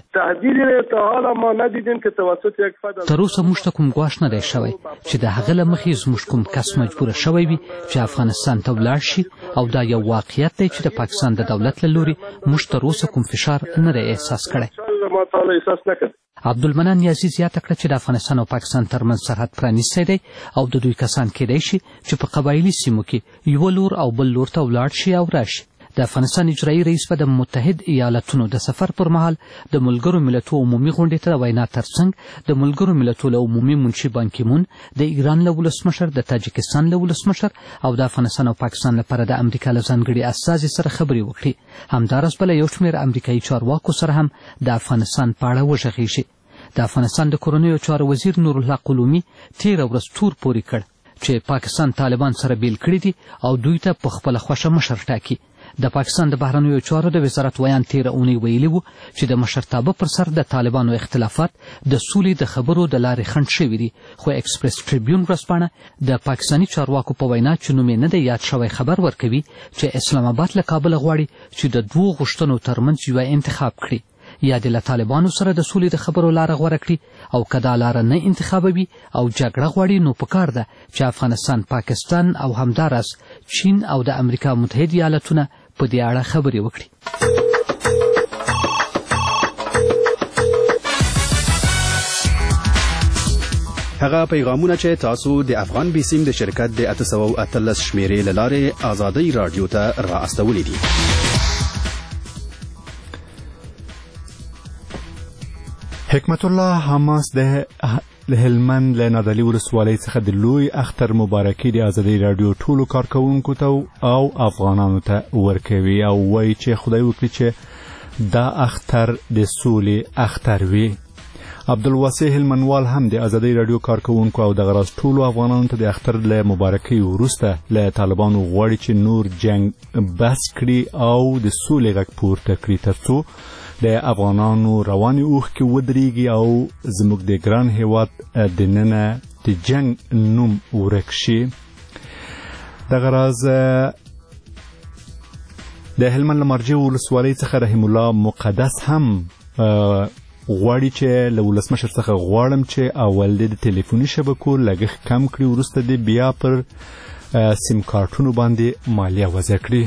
Speaker 16: تر اوسه موږ ته کوم ګواښ نه دی شوی چې د هغه له مخې زموږ کوم کس مجبوره شوی وي چې افغانستان ته ولاړ شي او دا یو واقعیت دی چې د پاکستان د دولت له لوري موږ تر اوسه کوم فشار نه دی احساس کړی. عبدالمنان نیازی زیاته کړه چې د افغانستان او پاکستان ترمنځ سرحد پرانیستی دی او د دوی کسان کیدای شي چې په قبایلي سیمو کې یوه لور او بل لور ته ولاړ شي او راشي. د افغانستان اجرایي رئیس به د متحد ایالتونو د سفر پر مهال د ملګرو ملتونو عمومي غونډې ته د وینا ترڅنګ د ملګرو ملتونو عمومي منشي بانکیمون، د ایران له ولسمشر، د تاجکستان له ولسمشر او د افغانستان او پاکستان لپاره د امریکا له ځانګړي استازي سره خبرې وکړي. همداراز به له یو شمېر امریکایي چارواکو سره هم د افغانستان په اړه وغږېږي. د افغانستان د کورنیو چارو وزیر نورالله قلومي تېره ورځ تور پورې کړ چې پاکستان طالبان سره بیل کړي دي او دوی ته په خپله خوښه مشر ټاکي. د پاکستان د بهرنیو چارو د وزارت ویان تېره اونۍ ویلي و چې د مشرتابه پر سر د طالبانو اختلافات د سولې د خبرو د لارې خنډ شوي دي. خو ایکسپریس ټریبیون ورځپاڼه د پاکستاني چارواکو په وینا چې نوم یې نه دی یاد شوی خبر ورکوي چې اسلام آباد له کابله غواړي چې د دوو غوښتنو ترمنځ یوه انتخاب کړي، یا د له طالبانو سره د سولې د خبرو لاره غوره کړي او که دا لاره نه انتخابوي او جګړه غواړي نو پکار ده چې افغانستان، پاکستان او همداراز چین او د امریکا متحد ایالتونه په دې اړه خبرې وکړي.
Speaker 17: هغه پیغامونه چې تاسو د افغان بیسیم د شرکت د 813 شمیرې له لارې آزادۍ رادیو ته را استولې دي.
Speaker 1: حکمت الله حماس د هلمند له نادعلي ولسوالۍ څخه د لوی اختر مبارکي د آزادۍ رادیو ټولو کارکوونکو ته او افغانانو ته ورکوي او وایي چې خدای وکړي چې دا اختر د سولې اختر وي. عبدالواسع هلمنوال هم د ازادي رادیو کارکونکو او د غراس ټولو افغانانو ته د اختر له مبارکۍ وروسته له طالبانو غواړي چې نور جنگ بس کړي او د سولې غږ پورته کړي ترڅو د افغانانو رواني اوښکې ودرېږي او زموږ د ګران هیواد دننه د جنگ نوم ورک شي. دغه راز د هلمند له مرجع ولسوالۍ څخه رحیم الله مقدس هم غواړي چې له ولسمشر څخه غواړم چې اول د ټلیفوني شبکو لګښت کم کړي وروسته د بیا پر سیم کارتونو باندې مالیه وضع کړي.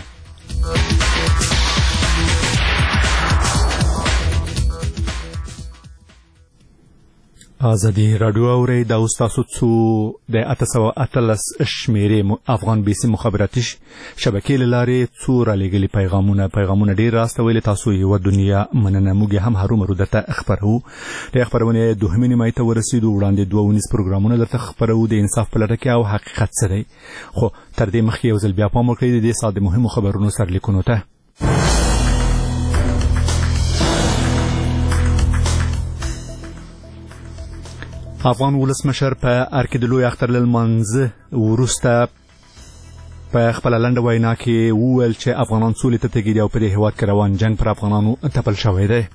Speaker 1: ازادي رادیو اوري دا تاسو څو د 813 شمیرې افغان بیسي مخابراتي شبکې لارې څو را لګلي پیغامونه ډیر راستوي تاسو یو دنیا مننه موږ هم هرومرو درته خبرو د خبرونه دوهمه نیمه ته ورسېدو وړاندې 2 پروګرامونه درته خبرو د انصاف په لټه کې او حقیقت سره خو تر دې مخکې یو ځل بیا پام وکړئ د ساده مهمو خبرونو سرلیکونو ته. افغان ولسمشر په ارکې د لوی اختر لمانځه وروسته په خپل لنډه وینا کې وویل چې افغانان سولې ته تږي دي او په دې هېواد کې روان جنګ پر افغانانو تپل شوی دی.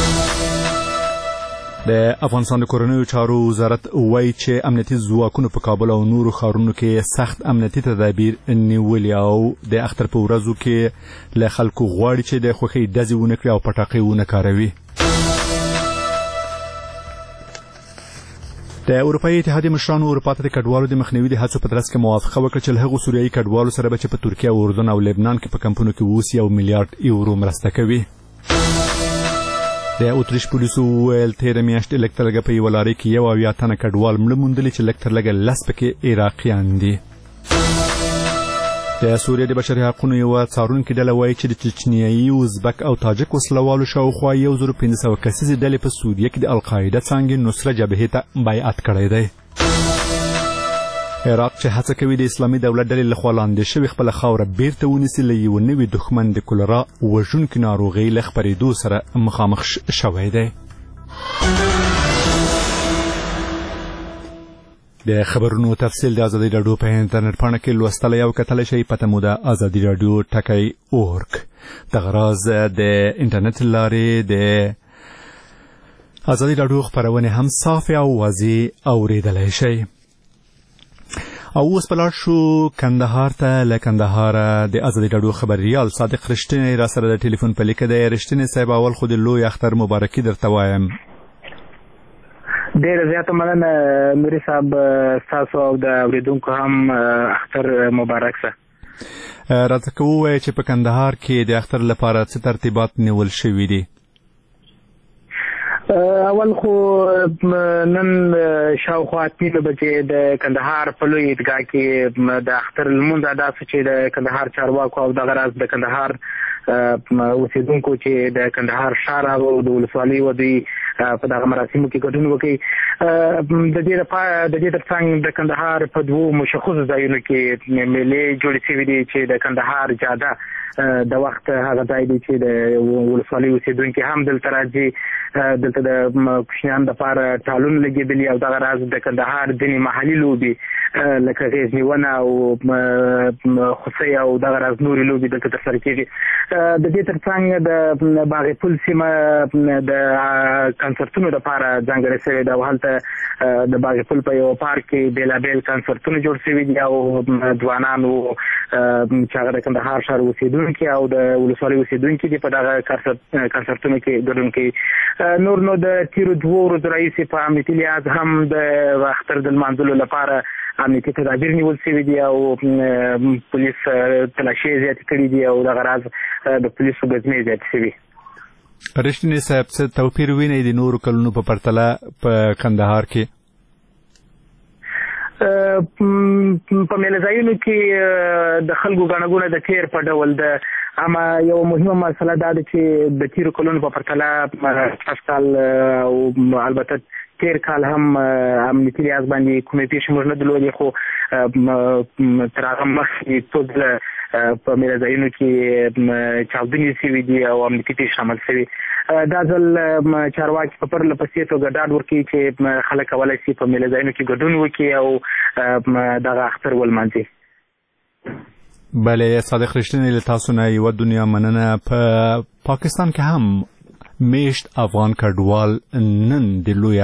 Speaker 1: د افغانستان د کورنیو چارو وزارت وایي چې امنیتي ځواکونو په کابل او نورو ښارونو کې سخت امنیتي تدابیر نیولي او د اختر په ورځو کې له خلکو غواړي چې د خوښۍ ډزې ونه کړي او پټاقې ونه کاروي. د اروپایي اتحادیې مشرانو اروپا ته د کډوالو د مخنیوي د هڅو په ترڅ کې موافقه وکړه چې له هغو سوریایي کډوالو سره به چې په ترکیه او اردن او لبنان کې په کمپونو کې اوسي 1 میلیارډ یورو مرسته کوي. د اتریش پولیسو ویل تېره میاشت لږ تر لږه په یوه لارۍ کې 1 تنه کډوال مړه موندلي چې لږ تر لږه 10 پکې عراقیان دي. د سوریې د بشري حقونو یوه څارونکې ډله وایي چې د چچنیایي ازبک او تاجک وسلوالو شاوخوا 1500 کسیزې ډلې په سوریه کې د القاعده څانګې نصره جبهې ته بیعت کړی دی. عراق چې هڅه کوي د اسلامي دولت ډلې لخوا لاندې شوې خپله خاوره بیرته ونیسي له یوه نوي دښمن د کولرا وژونکې ناروغۍ له خپرېدو سره مخامخ شوی دی. د خبرونو تفصیل د ازادي رادیو په انټرنیټ پاڼه کې لوستلی او کتلی شئ. پته مو ده ازادي رادیو ټکی اورګ. دغه راز د انټرنیټ لارې د ازادي رادیو خپرونې هم صافې او واضح اوریدلی شئ. او اوس په لاړ شو کندهار ته. له کندهاره د ازادي رادیو خبریال صادق رښتینی را سره د ټلیفون په لیکه دی. رښتینی صاحب اول خو د لوی اختر مبارکي درته وایم.
Speaker 18: ډېره زیاته مننه نوري صاحب، ستاسو او د اورېدونکو هم اختر مبارک شه.
Speaker 1: راته که ووایې چې په کندهار کې د اختر لپاره څه ترتیبات نیول شوي دي؟
Speaker 18: اول خو نن شاوخوا 3 بجې د کندهار په لوی عیدګاه کې د اختر لمونځ ادا شو چې د کندهار چارواکو او دغه راز د کندهار اوسیدونکو چې د کندهار ښار او د ولسوالۍ ودی په دغه مراسمو کې ګډون وکړي. د دې ترڅنګ د کندهار په 2 مشخصو ځایونو کې میلې جوړې شوې دي چې د کندهار جاده د وخت هغه ځای دی چې د ولسوالۍ اوسیدونکي هم دلته راځي. دلته د کوچنیانو دپاره ټالونه لګېدلي او دغه راز د کندهار ځینې محلي لوبې لکه غیز نیونه او خوسۍ او دغه راز نورې لوبې دلته ترسره کېږي. د دې ترڅنګ د باغ پل سیمه د کنسرتونو دپاره ځانګړې شوې ده او هلته د باغ پل په یوه پارک کې بېلابېل کنسرتونه جوړ شوي دي او ځوانانو چې هغه د کندهار ښار اوسېدونکي او د ولسوالۍ اوسېدونکي دي په دغه کنسرتونو کې ګډون کوي. نور نو د تیرو 2 ورځو راهیسې په امنیتي لحاظ هم د اختر د لمانځلو لپاره امنیتي تدابیر نیول شوي دي او پولیس تلاشۍ زیاتې کړي دي او دغه راز د پولیسو ګزمې زیاتې شوي.
Speaker 1: رښتینی صاحب څه توپیر وینئ د نورو کلونو په پرتله په کندهار کې؟
Speaker 18: په میلهځایونو کې د خلکو ګڼه ګوڼه د تیر په ډول ده، اما یو مهمه مسله دا ده چې د تیرو کلونو په پرتله پاسکال او البته تیر کال هم امنیتي لحاظ باندې کومې پیښې موږ نه درلودې، خو تر هغه مخکې ټول په میلهځایونو کې چاودنې شوي دي او امنیتي پیښې عمل شوي. دا ځل چارواکي په پرله پسې توګه ډاډ ورکوي چې خلک کولی شي په میله ځایونو کې ګډون وکړي او دغه اختر ولمانځي.
Speaker 1: بله صادق رښتینی له تاسو نه یوه دنیا مننه. په پاکستان کې هم میشت افغان کډوال نن د لوی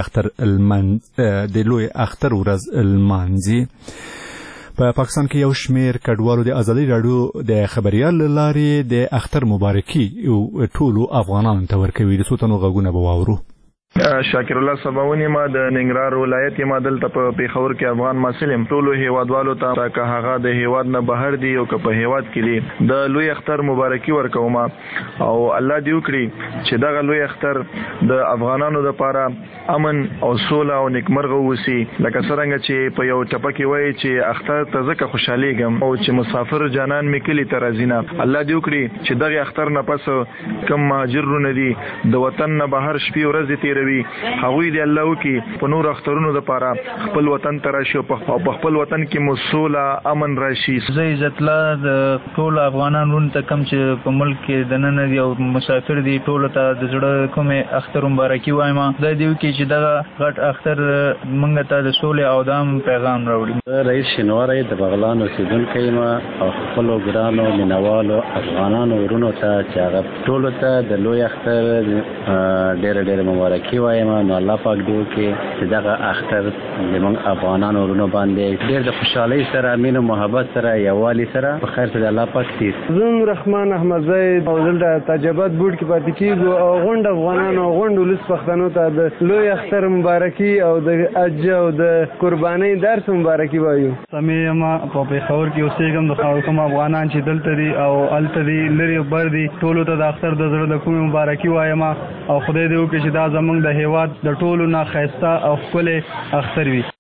Speaker 1: اختر ورځ لمانځي. په پاکستان کې یو شمیر کډوالو د ازادي راډیو د خبريال لارې د اختر مبارکي ټولو افغانانو ته ورکوي. د څو تنو غږونه به واورو.
Speaker 19: شاکر الله سباونی ما د ننګرهار ولایت ما دلته په پیښور کې افغان مسلم ټولو هیوادوالو ته که هغه د هیواد نه بهر دی او که په هیواد کې دی د لوی اختر مبارکي ورکوم او الله دې وکړي چې دغه لوی اختر د افغانانو لپاره امن او سوله او نیکمرغه وسی. لکه څنګه چې په یو ټپه کې وایي چې اختر ته ځکه خوشحالېږم او چې مسافر جانان مې کلی ته راځي نه. الله دې وکړي چې دغه اختر نه پس کم مهاجرونه دي د وطن نه بهر شپې ورځې تیروي هغوی دی الله وکړي په نور اخترونو لپاره خپل وطن ته راشي او په خپل وطن کې مو سوله امن راشي.
Speaker 20: زه عزت الله د ټول افغانانو ته کم چې په ملک کې د نن دی او مسافر دي ټول ته د زړه کومه اختر مبارکي وایم. دا دی وکړي چې دغه غټ اختر موږ ته د سولې او د امن پیغام راوړي.
Speaker 21: رئیس شینواری د بغلان اوسیدونکی یم او خپل ګرانو مینوالو افغانانو ورونو ته چې هغه ټول ته د لوی اختر ډېر مبارکي وایم. نو الله پاک دې وکړي چې دغه اختر زموږ افغانانو ورونو باندې ډېر د خوشحالۍ سره مین او محبت سره یووالي سره په خیر سره الله پاک تیر.
Speaker 22: زم رحمان احمد زید او دلته تجربات بورډ کې پاتې کیږو او غونډ افغانانو او غونډ ولس پښتنو ته د لوی اختر مبارکي او د حج او د قربانۍ درس مبارکي وایو.
Speaker 20: سمې ما په پیښور کې اوسېږم. د کوم افغانان چې دلته دي او الته دي لري بر دي ټولو ته د اختر د زړه د کومې مبارکي وایم او خدای دې وکړي چې دا زموږ د هیواد د ټولو نه ښایسته او ښکلی اختر وي.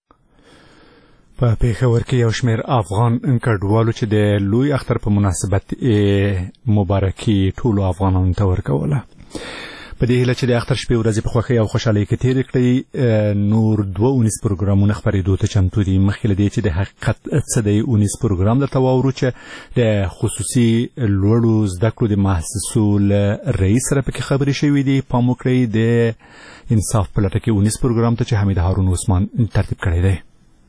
Speaker 1: په پیښور کې یو شمیر افغان کډوالو چې د لوی اختر په مناسبت مبارکي ټولو افغانانو ته ورکوله. په دې هیله چې د اختر شپې ورځې په خوښۍ او خوشحالۍ کې تېرې کړئ. نور 2 پروګرامونه خپرېدو ته چمتو دي. مخکې له دې چې د حقیقت څه دی 19 پروګرام درته واورو چې د خصوصي لوړو زده کړو د محصصو له رئیس سره پکې خبرې شوې دي. پام وکړئ د انصاف په لټه کې 19 پروګرام ته چې حمید هارون عثمان ترتیب کړی دی.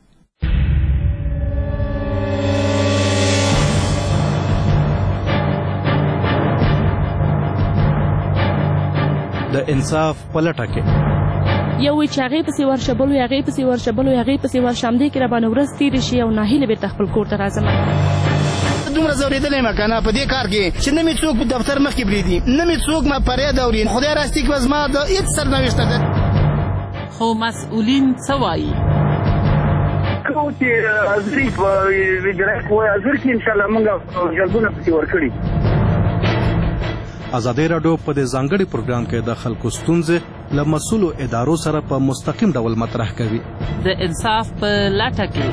Speaker 17: د انصاف په لټه کې
Speaker 23: یو چې هغې پسې ورشه بل وي هغې پسې ورشه بل وي هغې پسې ورشه همدې کې راباندې ورځ تېرې شي او ناهیلې بېرته خپل کور ته راځم.
Speaker 24: دومره ځورېدلی یم که نه په دې کار کې چې نه مې څوک په دفتر مخکې پرېږدي نه مې څوک ما فریاد اوري. خدای راستي کې به زما د هېڅ سرنوشته ده.
Speaker 23: خو مسؤلین څه وایي؟
Speaker 18: کوم چې حاضري په وجرایت وایي حاضر کې انشاءالله موږ جلبونه پسې ورکړي.
Speaker 17: ازادي راډیو په دې ځانګړي پروګرام کې د خلکو ستونزې له مسؤلو ادارو سره په مستقیم ډول مطرح کوي.
Speaker 23: د انصاف په لټه کې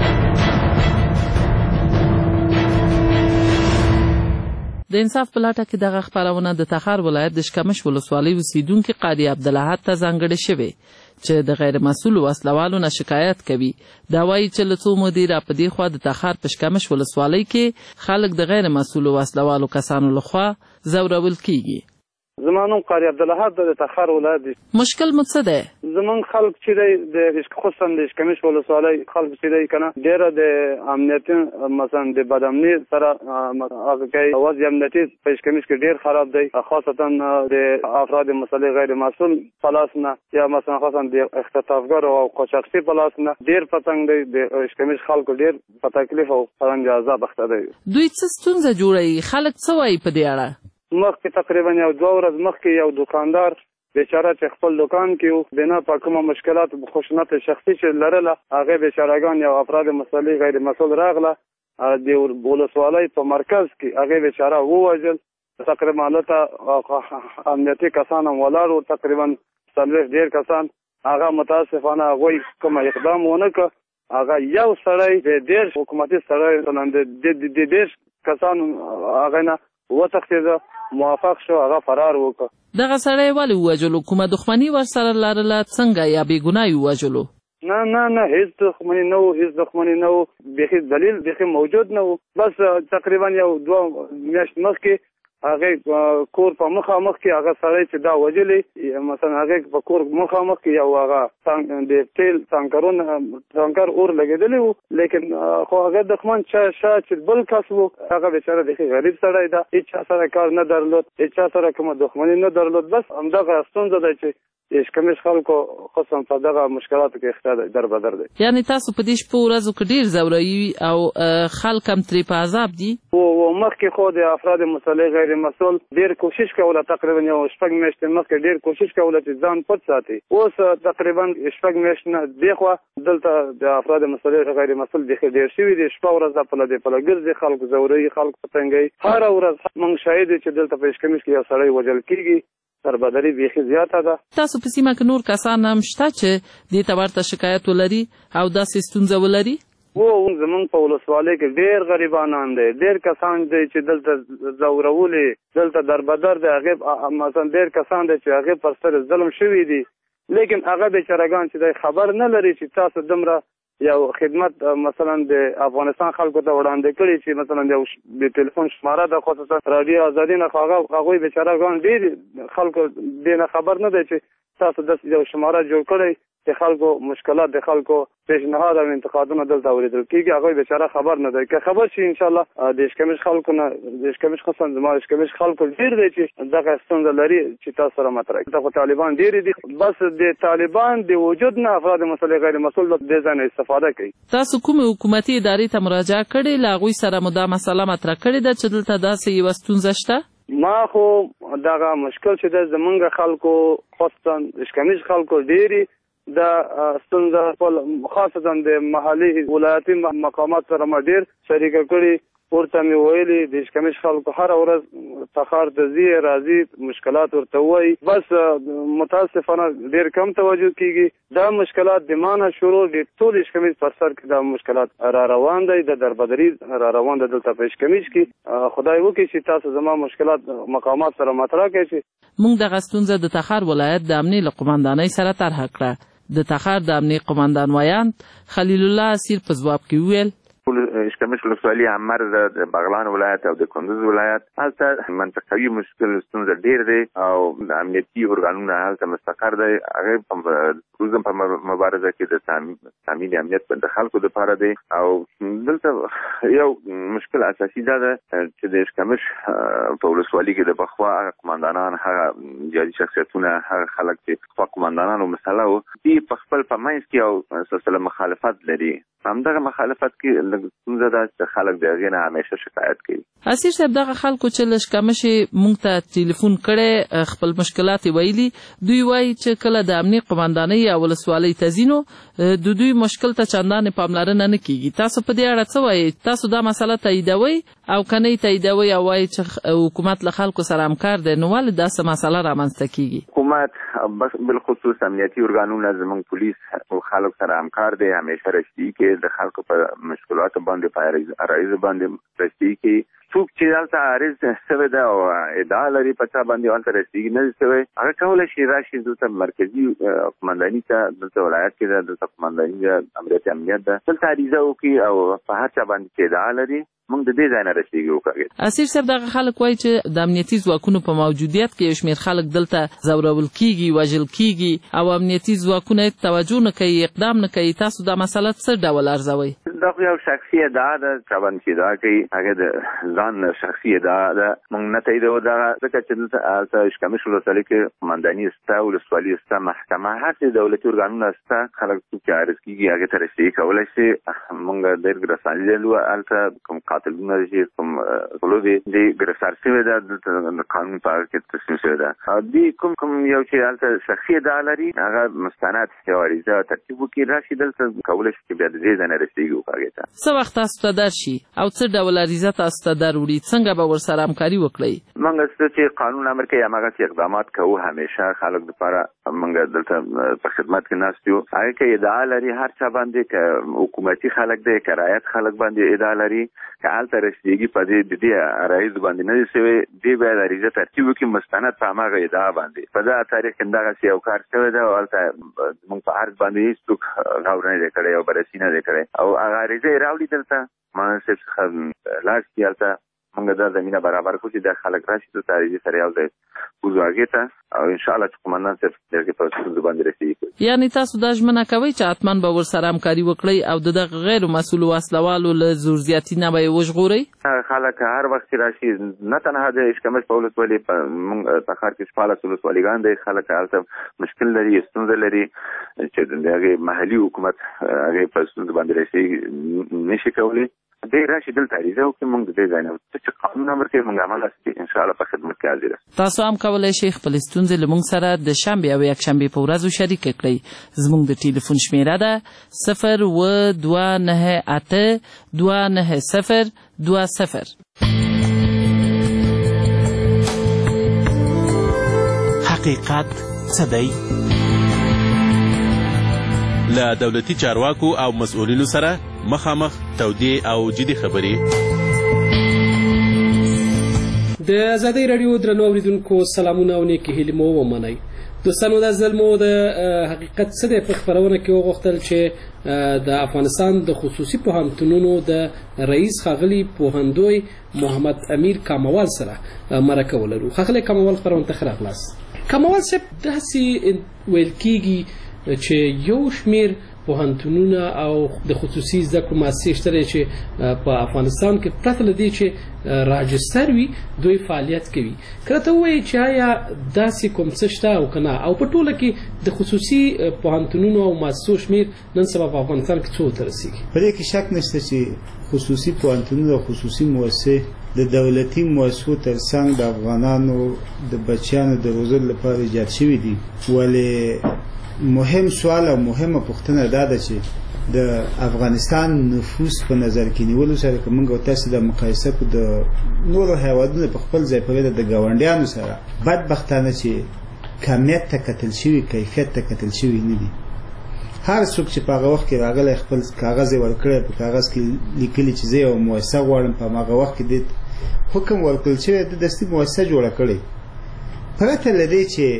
Speaker 23: د انصاف په لټه کې دغه خپرونه د تخار ولایت د شکمش ولسوالۍ اوسیدونکي قاضي عبدالاحد ته ځانګړې شوې چې د غیر مسؤلو وسلوالو نه شکایت کوي. دا وایي چې له څو مودې را په دې خوا د تخار په شکمش ولسوالۍ کې خلک د غیر مسؤلو وسلوالو کسانو لخوا ځورول کیږي.
Speaker 25: زما نوم قاضي عبدالاحد د تخار ولایت دی.
Speaker 23: مشکل مو څه دی؟
Speaker 25: زمونږ خلک چې دی خصوصا د شکمش ولسوالۍ خلک چې دی که نه ډېره د امنیتي مثلا د بدامني سره هغه کوي. وضع امنیتي په شکمش کې ډېر خراب دی خاصتا د افراد مسلې غیر مسؤل په لاس نه یا مثلا خاصا د اختطافګرو او قاچاقچي په لاس نه ډېر پتنګ دی. د شکمش خلکو ډېر په تکلیف او پرنګ عذاب اخته دی.
Speaker 23: دوی څه ستونزه جوړوي؟ خلک څه وایي په دې اړه؟
Speaker 25: مخکې تقریبا یو 2 ورځې مخکې یو دکاندار بیچاره چې خپل دکان کې بنا په کومه مشکلات خشونت شخصي چې لرله هغې بیچارهګان یو افراد مسلې غیر مسؤل راغله د ولسوالۍ په مرکز کې هغې بیچاره ووژل. تقریبا هلته امنیتي کسان هم ولاړ وو تقریبا 40 کسان. هغه متاسفانه هغوی کوم اقدام ونه کړ. هغه یو سړی د 10 حکومتي سړی د 10 کسانو هغه نه وتښتېده موافق شو هغه فرار وکړ.
Speaker 23: دغه سړی ولې ووژلو؟ کومه دښمني ورسره لرله څنګه یا بېګناه یې ووژلو؟
Speaker 25: نه هیڅ دښمني نه و هیڅ دښمني نه و بیخي دلیل بیخي موجود نه و. بس تقریبا یو 2 میاشتې مخکې هغه کور په مخامخ کې هغه سړی چې دا وجلې مثلا هغه په کور مخامخ کې یو هغه د تیل ټانکر اور لګېدلی وو لیکن خو هغه دښمن چې بل کس وو هغه بیچاره د غریب سړی ده هیڅ سره کار نه درلود هیڅ سره کومه دښمني نه درلود بس همدغه ستونزه ده چې شکمش خلکو خصوصا په دغه مشکلاتو کې اخته در بدر دي.
Speaker 23: یعنی تاسو په دې شپو ورځو کې ډیر زوروي او خلک هم ترې په عذاب دي.
Speaker 25: او مخکې خو د افراد مسلح غیر مسؤل ډیر کوشش کوله تقریبا یو شپږ میاشتې مخکې ډیر کوشش کوله چې ځان پټ ساتي. اوس تقریبا شپږ میاشتې نه دیخوا دلته د افراد مسلح غیر مسؤل ډیر شوي دي. شپه ورځ په لدې ګرځي خلک زوروي خلک پتنګي هر ورځ موږ شاهد چې دلته په شکمش کې یو سړی وژل کیږي سربدري بیخي زیاته ده.
Speaker 23: تاسو په سیمه کې نور کسان هم شته چې دې ته ورته شکایت ولري او داسې ستونزه ولري؟
Speaker 25: زمونږ په ولسوالۍ کې ډېر غریبانان دي ډېر کسان دي چې دلته زورولې دلته دربدر دي هغې مثلا ډېر کسان دي چې هغې پر سر ظلم شوي دي لیکن هغه بیچارهګان چې دی خبر نه لري چې تاسو دومره یو خدمت مثلا د افغانستان خلکو ته وړاندې کړي چې مثلا یو د ټلیفون شماره ده خصوصا رادیو ازادي نه هغوی بیچارهګان ډېر خلکو دې نه خبر نه دی چې تاسو داسې یو شماره جوړ کړی د خلکو مشکلات د خلکو پیشنهاد او انتقادونه دلته اورېدل کېږي هغوی بیچاره خبر نه دی که خبر شي انشاءالله د اشکمش خلکو نه د اشکمش خصوصا زما اشکمش خلکو ډېر دی چې دغه ستونزه لري چې تاسو سره مطرح کړي. خو طالبان ډېر دي بس د طالبان د وجود نه افراد مسلح غیر مسؤل د دې ځای نه استفاده کوي.
Speaker 23: تاسو کومې حکومتي ادارې ته مراجعه کړې له هغوی سره مو دا مسله مطرح کړې ده چې دلته داسې یوه ستونزه شته؟
Speaker 25: ما خو دغه مشکل چې د زمونږ خلکو خصوصا اشکمش خلکو ډېرې د ستونزه خاصتا د محلي ولایتي مقامات سره ما ډېر شریکه کړي ورته مې ویلي د اشکمش خلکو هره ورځ تخار ته ځي راځي مشکلات ورته وایي بس متاسفانه ډېر کم توجه کېږي. دا مشکلات د ما نه شروع دي ټول اشکمش پر سر کې دا مشکلات را روان دی د دربدري را روان دی دلته په اشکمش کې. خدای وکړي چې تاسو زما مشکلات مقامات سره مطرح کړئ.
Speaker 23: موږ دغه ستونزه د تخار ولایت د امنیې له قمندانۍ سره طرحه کړه. د تخار د امنیې قمندان ویاند خلیل الله اسیر په ځواب کې وویل
Speaker 2: اشکمش ولسوالي همر د بغلان ولایت او د کندوز ولایت هلته منطقوي مشکل ستونزه ډېر دی او د امنیتي ارګانونه هلته مستقر دی. هغې روزم په مبارزه کې د تامین امنیت د خلکو دپاره دی او دلته یو مشکل اساسي دا ده چې د اشکمش په ولسوالي کې د پخوا هغه قمندانان هغه جادي شخصیتونه هغه خلک چې پخوا قمندانانو مسله وو دي په خپل په منځ کې یو سلسله مخالفت لري. همدغه مخالفت کې ستونزه ده چې خلک د هغې نه همیشه شکایت کوي.
Speaker 23: اسیر صاحب دغه خلکو چې له اشکمشې موږ ته ټلیفون کړی خپل مشکلات یې ویلي دوی وایي چې کله د امنیې قمندانۍ یا ولسوالۍ ته ځي نو د دوی مشکل ته چندانې پاملرنه نه کېږي. تاسو په دې اړه څه وایئ؟ تاسو دا مسله تاییدوئ او که نه یې تاییدوئ او وایئ چې حکومت له خلکو سره همکار دی نو ولې داسې مسله رامنځته کېږي؟
Speaker 2: حکومت بالخصوص امنیتي ارګانونه زموږ پولیس او خلکو سره همکار دی همیشه رښتیني کې د خلکو په مشکلاتو باندې په عرایضو باندې رښتیني کې څوک چې دلته عارض شوی ده او ادعا لري په چا باندې هلته رسېږي نه دی شوی هغه کولی شي راشي دلته مرکزي قمنداني ته دلته ولایت کې ده دلته قمنداني ده امنیت ده دلته عریضه وکړي او په هر چا باندې چې ادعا لري موږ د دې ځای نه رسېږو وکړو.
Speaker 23: اسیر صاحب دغه خلک وایي چې د امنیتي ځواکونو په موجودیت کې یو شمېر خلک دلته زورول کېږي وژل کېږي او امنیتي ځواکونه توجه نه کوي اقدام نه کوي. تاسو دا مسله څه ډول ارزوئ؟
Speaker 2: دا خو یو شخصي ادعا ده چا باندې چې ادعا کوي هغې د ځان شخصي ادعا ده موږ نه تاییدوو دغه ځکه چې دلته اشکمش ولسوالۍ کې قمنداني شته ولسوالي شته محکمه هر څه دولتي ارګانونه شته خلک څوک چې عارض کېږي هغې ته رسېږي کولی شي. موږ ډېر ګرساني لیدلو هلته کوم قاتلونه چې کوم غلو دي ګرفتار شوي ده دلته د قانون په هغه کې تصمیم شوی ده دوی کوم یو چې هلته شخصي ادعا لري هغه مستند یو عریضه ترتیب وکړي راشي دلته کولی شي چې بیا د دې ځای نه رسېږي
Speaker 23: څه وخت تاسو ته درشي او څه ډول عریضه تاسو ته دروړي څنګه به ورسره همکاري وکړئ؟
Speaker 2: موږ چې قانون امر کوي هماغسې اقدامات کوو همیشه خلک دپاره موږ دلته په خدمت کې ناست یو. هغې که ادعا لري هر چا باندې که حکومتي خلک دی که رعایت خلک باندې ادعا لري که هلته رسېږي په د دې عرایضو باندې نه دي شوی دې باید عریضه ترتیب وکړي مستند په هماغه ادعا باندې په دغه تاریخ کې دغسې یو کار شوی دی او هلته زموږ په عرض باندې هېڅوک غور نه دی کړی او بررسي نه دی کړی او هغه عریضه یې راوړي دلته مانا صاحب څخه لاړ شي هلته موږ دا زمينه برابر کړو چې د خلک راشي ته تاریخي سره یو ځای وزواګي ته او ان شاء الله چې قومندان صاحب دغه په څه باندې رسیږي.
Speaker 23: یعنی تاسو دا ژمنه کوي چې اتمن به ورسره همکاري وکړي او دغه غیر مسؤل وسلوالو له زور زیاتی نه به وژغوري؟
Speaker 2: خلک هر وخت راشي نه تنها د اشکمش په ولسوالۍ په تخار کې شپاله ولسوالیګان دي، خلک هلته مشکل لري، ستونزه لري چې دغه محلي حکومت هغه په ستونزه باندې رسیږي نشي کولی. دې راشي دلته اړیزه او کې موږ د دې ځای نه چې قانون امر کې موږ عمل اساسي ان شاء الله په خدمت کې حاضر.
Speaker 23: تاسو هم کولای شئ خپل ستونزې له موږ سره د شنبې او یکشنبې په ورځو شریک کړئ. زموږ د ټلیفون شمیره ده 02982020.
Speaker 3: حقیقت څه دی؟ له دولتي چارواکو او مسؤلینو سره مخامخ تودې او جدي خبرې.
Speaker 5: د آزادۍ راډیو درنو اوریدونکو سلامونه او نیکې هیلې مو ومنئ. دوستانو دا ځل مو د حقیقت څه دی په خپرونه کې وغوښتل چې د افغانستان د خصوصي پوهنتونونو د رئیس ښاغلي پوهندوی محمد امیر کاموال سره مرکه ولرو. ښاغلی کاموال خپرونه ته ښه راغلاست. کاموال صاحب داسې ویل کېږي چې یو شمېر پوهنتونونه او د خصوصي زده کړو مؤسسې شته چې په افغانستان کې پرته له دې چې راجستر وي دوی فعالیت کوي. کله ته ووایې چې آیا داسې کوم څه شته او که نه، او په ټوله کې د خصوصي پوهنتونونو او مؤسسو شمېر نن سبا په افغانستان کې څو ته رسېږي؟
Speaker 6: په دې کې شک نشته چې خصوصي پوهنتونونه او خصوصي مؤسسې د دولتي مؤسسو تر څنګ د افغانانو د بچیانو د روزلو لپاره ایجاد شوي دي. ولې مهم سوال او مهمه پوښتنه دا ده چې د افغانستان نفوس په نظر کې نیولو سره که موږ او تاسو د مقایسه کو د نورو هیوادونو په خپل ځای په د ګاونډیانو سره بدبختانه چې کمیت ته کتل شوي کیفیت ته کتل شوي نه دي. هر څوک چې په هغه وخت کې راغلی خپل کاغذ یې ورکړی، په کاغذ کې لیکلي چې زه یو مؤسسه غواړم، په هغه وخت کې د حکم ورکړل شوی د دستي مؤسسه جوړه کړې پرته له دې چې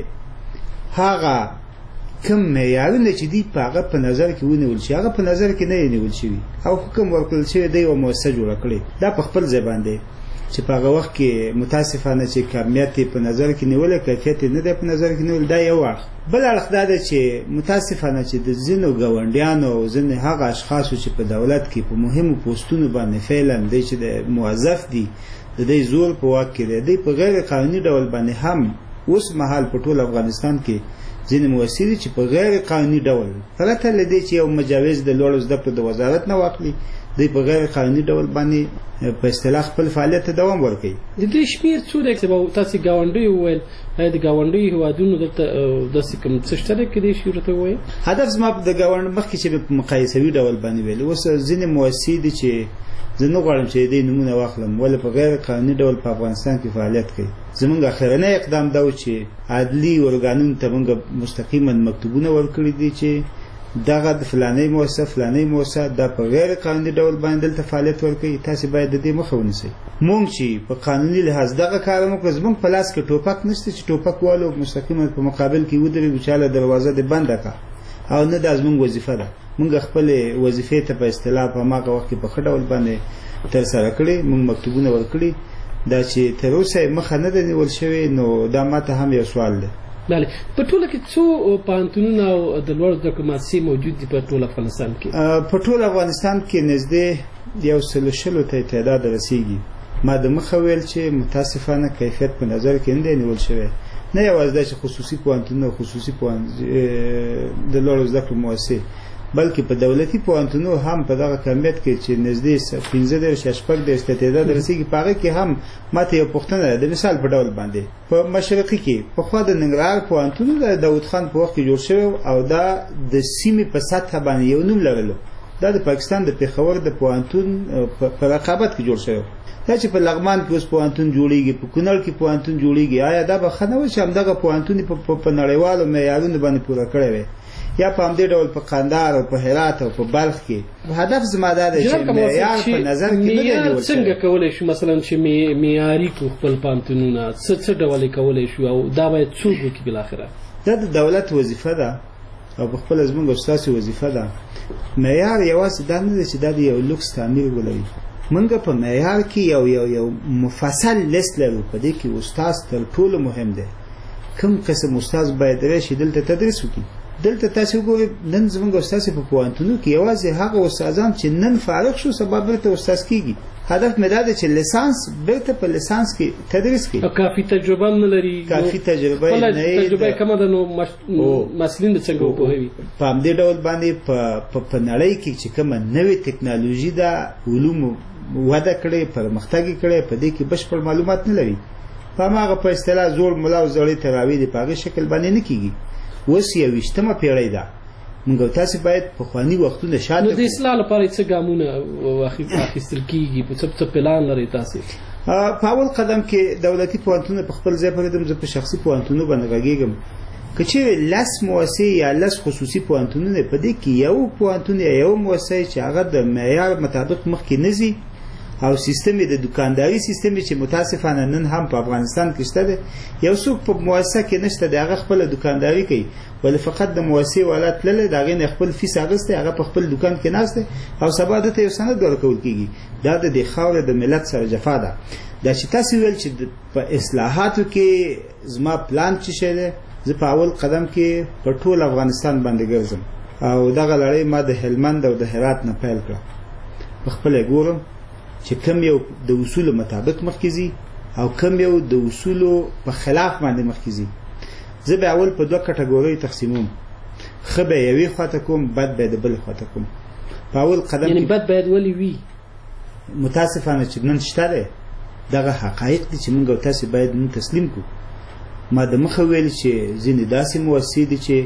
Speaker 6: هغه کوم معیارونه چې دی په هغه په نظر کې ونیول شي هغه په نظر کې نه نیول شوي او حکم ورکړل شوی دی یو مؤسسه جوړه کړې. دا په خپل ځای باندې چې په هغه وخت کې متاسفانه چې کمیت په نظر کې نیول کیفیت نه دی په نظر کې نیول، دا یو اړخ. بل اړخ دا دی چې متاسفانه چې د ځینو ګاونډیانو او ځینې هغه اشخاصو چې په دولت کې په مهمو پوسټونو باندې فعلا دی چې د موظف دي د دې زور په واک کې دی په غیر قانوني ډول باندې هم اوس مهال په ټول افغانستان کې ځینې مؤسسې چې په غیر قانوني ډول پرته له دې چې یو مجوز د لوړو زده کړو د وزارت نه واخلي دوی په غیر قانوني ډول باندې په اصطلاح خپل فعالیت ته دوام ورکوي. د دې شمېر څو دی؟ تاسې ګاونډیو وویل د ګاونډیو هېوادونو دلته داسې کوم څه شته دی کېدای شي ورته ووایې؟ هدف زما د ګاونډ مخکې چې په مقایسوي ډول باندې ویل اوس ځینې مؤسسې دي چې زه نه غواړم چې دې نمونه واخلم ولې په غیر قانوني ډول په افغانستان کې فعالیت کوي. زمونږ اخرنی اقدام دا و چې عدلي ارګانونو ته موږ مستقیما مکتوبونه ورکړي دي چې دغه د فلانۍ مؤسسه دا په غیر قانوني ډول باندې دلته فعالیت ورکوي، تاسې باید د دې مخه ونیسئ. موږ چې په قانوني لحاظ دغه کار وکړو زموږ په لاس کې ټوپک نشته چې ټوپک والو مستقیما په مقابل کې ودرېږو چې هله دروازه دې بنده کړه او نه دا زموږ وظیفه ده. موږ خپلې وظیفې ته په اصطلاح په هماغه وخت کې په ښه ډول باندې ترسره کړې، موږ مکتوبونه ورکړي. دا چې تر اوسه مخه نه ده نیول شوې نو دا ماته هم یو سوال دی. بله، په ټوله کې څو پوهنتونونه او د لوړو زده کړو مؤسسې موجود دي په ټول افغانستان کې؟ په ټول افغانستان کې نږدې 120 ته تعداد رسیږي. ما د مخه ویل چې متاسفانه کیفیت په نظر کې نه دی نیول شوی، نه یوازې دا چې خصوصي پوهنتونونه او خصوصي د لوړو زده کړو مؤسسې بلکې په دولتي پوهنتونو هم په دغه کمیت کې چې نږدې 15-16 ته تعداد رسیږي. په هغه کې هم ماته یو پوښتنه ده د مثال په ډول باندې په مشرقي کې پخوا د ننګرهار پوهنتون د داود خان په وخت کې جوړ شوی او دا د سیمې په سطح باندې یو نوم لرلو. دا د پاکستان د پېښور د پوهنتون په رقابت کې جوړ شوی. دا چې په لغمان کې اوس پوهنتون جوړیږي، په کونړ کې پوهنتون جوړیږي، آیا دا به ښه نه وي چې همدغه پوهنتون په نړیوالو معیارونو باندې پوره کړی وي یا په همدې ډول په قندهار او په هرات او په بلخ کې؟ هدف زما دا دی چې معیار په نظر کې نه دی نیول شوی. څنګه کولی شو مثلا چې معیاري کړو خپل پوهنتونونه؟ څه ډول یې کولی شو او دا باید څوک وکړي بالاخره؟ دا د دولت وظیفه ده او په خپله زموږ او ستاسې وظیفه ده. معیار یوازې دا نه دی چې دا د یو لوکس تعمیر ولري، منګه په معیار کې یو مفصل لیست لرو. په دې کې استاد تر ټولو مهم دی. کوم قسم استاد باید راشي دلته تدریس وکړي. دلته تاسو ګورئ نن زموږ استاد په پوهنتونو کې یوازې هغه استادان چې نن فارغ شو سبا بیرته استاد کیږي. هدف مې دا دی چې لیسانس بیرته په لیسانس کې تدریس کړي.
Speaker 5: کافي تجربه نه لري.
Speaker 6: کافي تجربه نه لري.
Speaker 5: تجربه کومه ده نو مسلین د څنګه وپوهوي.
Speaker 6: په همدې ډول باندې په نړۍ کې چې کومه نوې ټکنالوژي ده علوم وده کړي پرمختګ کړي په دې کې بشپړ معلومات نه لري. په هغه په اصطلاح زوړ ملا او زړې تراوی د پاغه شکل باندې نه کیږي. اوس 21مه پیړۍ ده. موږ تاسو باید په خواني وختونه شاته
Speaker 5: نو د اصلاح لپاره څه ګامونه اخیستل کیږي په څه پلان لري تاسو؟
Speaker 6: په اول قدم کې دولتي پوهنتونونه په خپل ځای پرېږدم. زه په شخصي پوهنتونونو باندې غږیږم. که چیرې لس مؤسسې یا لس خصوصي پوهنتونونه په دې کې یو پوهنتون یا یو مؤسسه چې هغه د معیار مطابق مخکې نه ځي او سیستم د دکانداري سیستم چې متاسفانه نن هم په افغانستان کې شته دی. یو څوک په مؤسسه کې نشته دی هغه خپل دکانداري کوي ولې فقط د مؤسسې والا تللی د هغې نه خپل فیس اخیستی هغه په خپل دکان کې ناست دی او سبا دته یو سند ورکول کېږي. دا د دې خاورې د ملت سره جفا ده. دا چې تاسو ویل چې په اصلاحاتو کې زما پلان څه شی دی زه په اول قدم کې په ټول افغانستان باندې ګرځم او دغه لړۍ ما د هلمند او د هرات نه پیل کړه. په خپله ګورم چې کم یو د اصولو مطابق مخکې ځي او کم یو د اصولو په خلاف باندې مخکې ځي. زه به اول په دوه کټګوریو تقسیموم. ښه به یوې خواته کوم بد به د بلې خواته کوم. په اول قدم
Speaker 5: یعنې بد باید ولې وي؟
Speaker 6: متاسفانه چې نن شته دی دغه حقایق دي چې موږ او تاسې باید نن تسلیم کړو. ما د مخه ویل چې ځینې داسې مؤسسې دي چې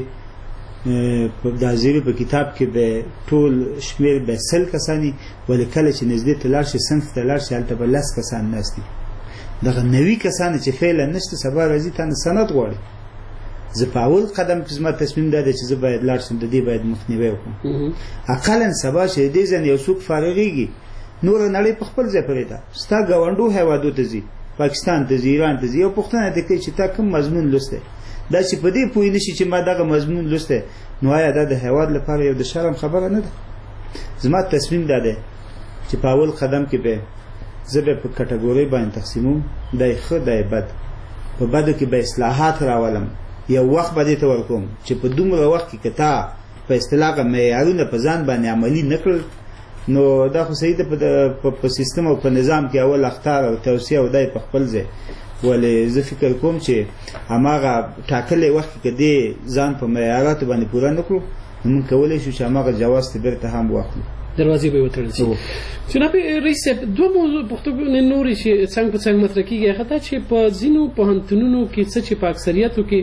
Speaker 6: د حاضري په کتاب کې به ټول شمیر به 100 کسانی ولې کله چې نږدې ته لاړ شي صنف ته لاړ شي هلته به 10 کسان ناست دي. دغه 90 کسان چې فعلا نشته سبا راځي تا نه سند غواړي. زه په اول قدم کې زما تصمیم دا دی چې زه باید لاړ شم د دې باید مخنیوی وکړم. اقلا سبا چې دې ځنې یو څوک فارغېږي نوره نړۍ په خپل ځای پرېږده ستا ګاونډو هیوادو ته ځي پاکستان ته ځي ایران ته ځي یو پوښتنه دې کوي چې تا کوم مضمون لوستی دا چې په دې پوه نشي چې ما دغه مضمون لوستی نو آیا دا د هیواد لپاره یو د شرم خبره نه ده؟ زما تصمیم دا دی چې په اول قدم کې به زه به په کټګورۍ باندې تقسیموم دی ښه دی بد. په بدو کې به اصلاحات راولم. یو وخت به دې ته ورکوم چې په دومره وخت کې که تا په اصطلاح معیارونه په ځان باندې عملي نه کړل نو دا خو صحیح ده په سیستم او په نظام کې اول اخطار او توصیه او دی په خپل ځای. ولې زه فکر کوم چې هماغه ټاکلی وخت کې دې ځان په معیاراتو باندې پوره نه کړو نو موږ کولی شو چې هماغه جواز ته بیرته هم واخلو.
Speaker 5: دروازې به وتړل شي. جناب رئیس صاحب دوه موضوع پښتونخوا نورې چې څنګه په څنګه مطرح کېږي هغه دا چې په ځینو پوهنتونونو کې څه چې په اکثریتو کې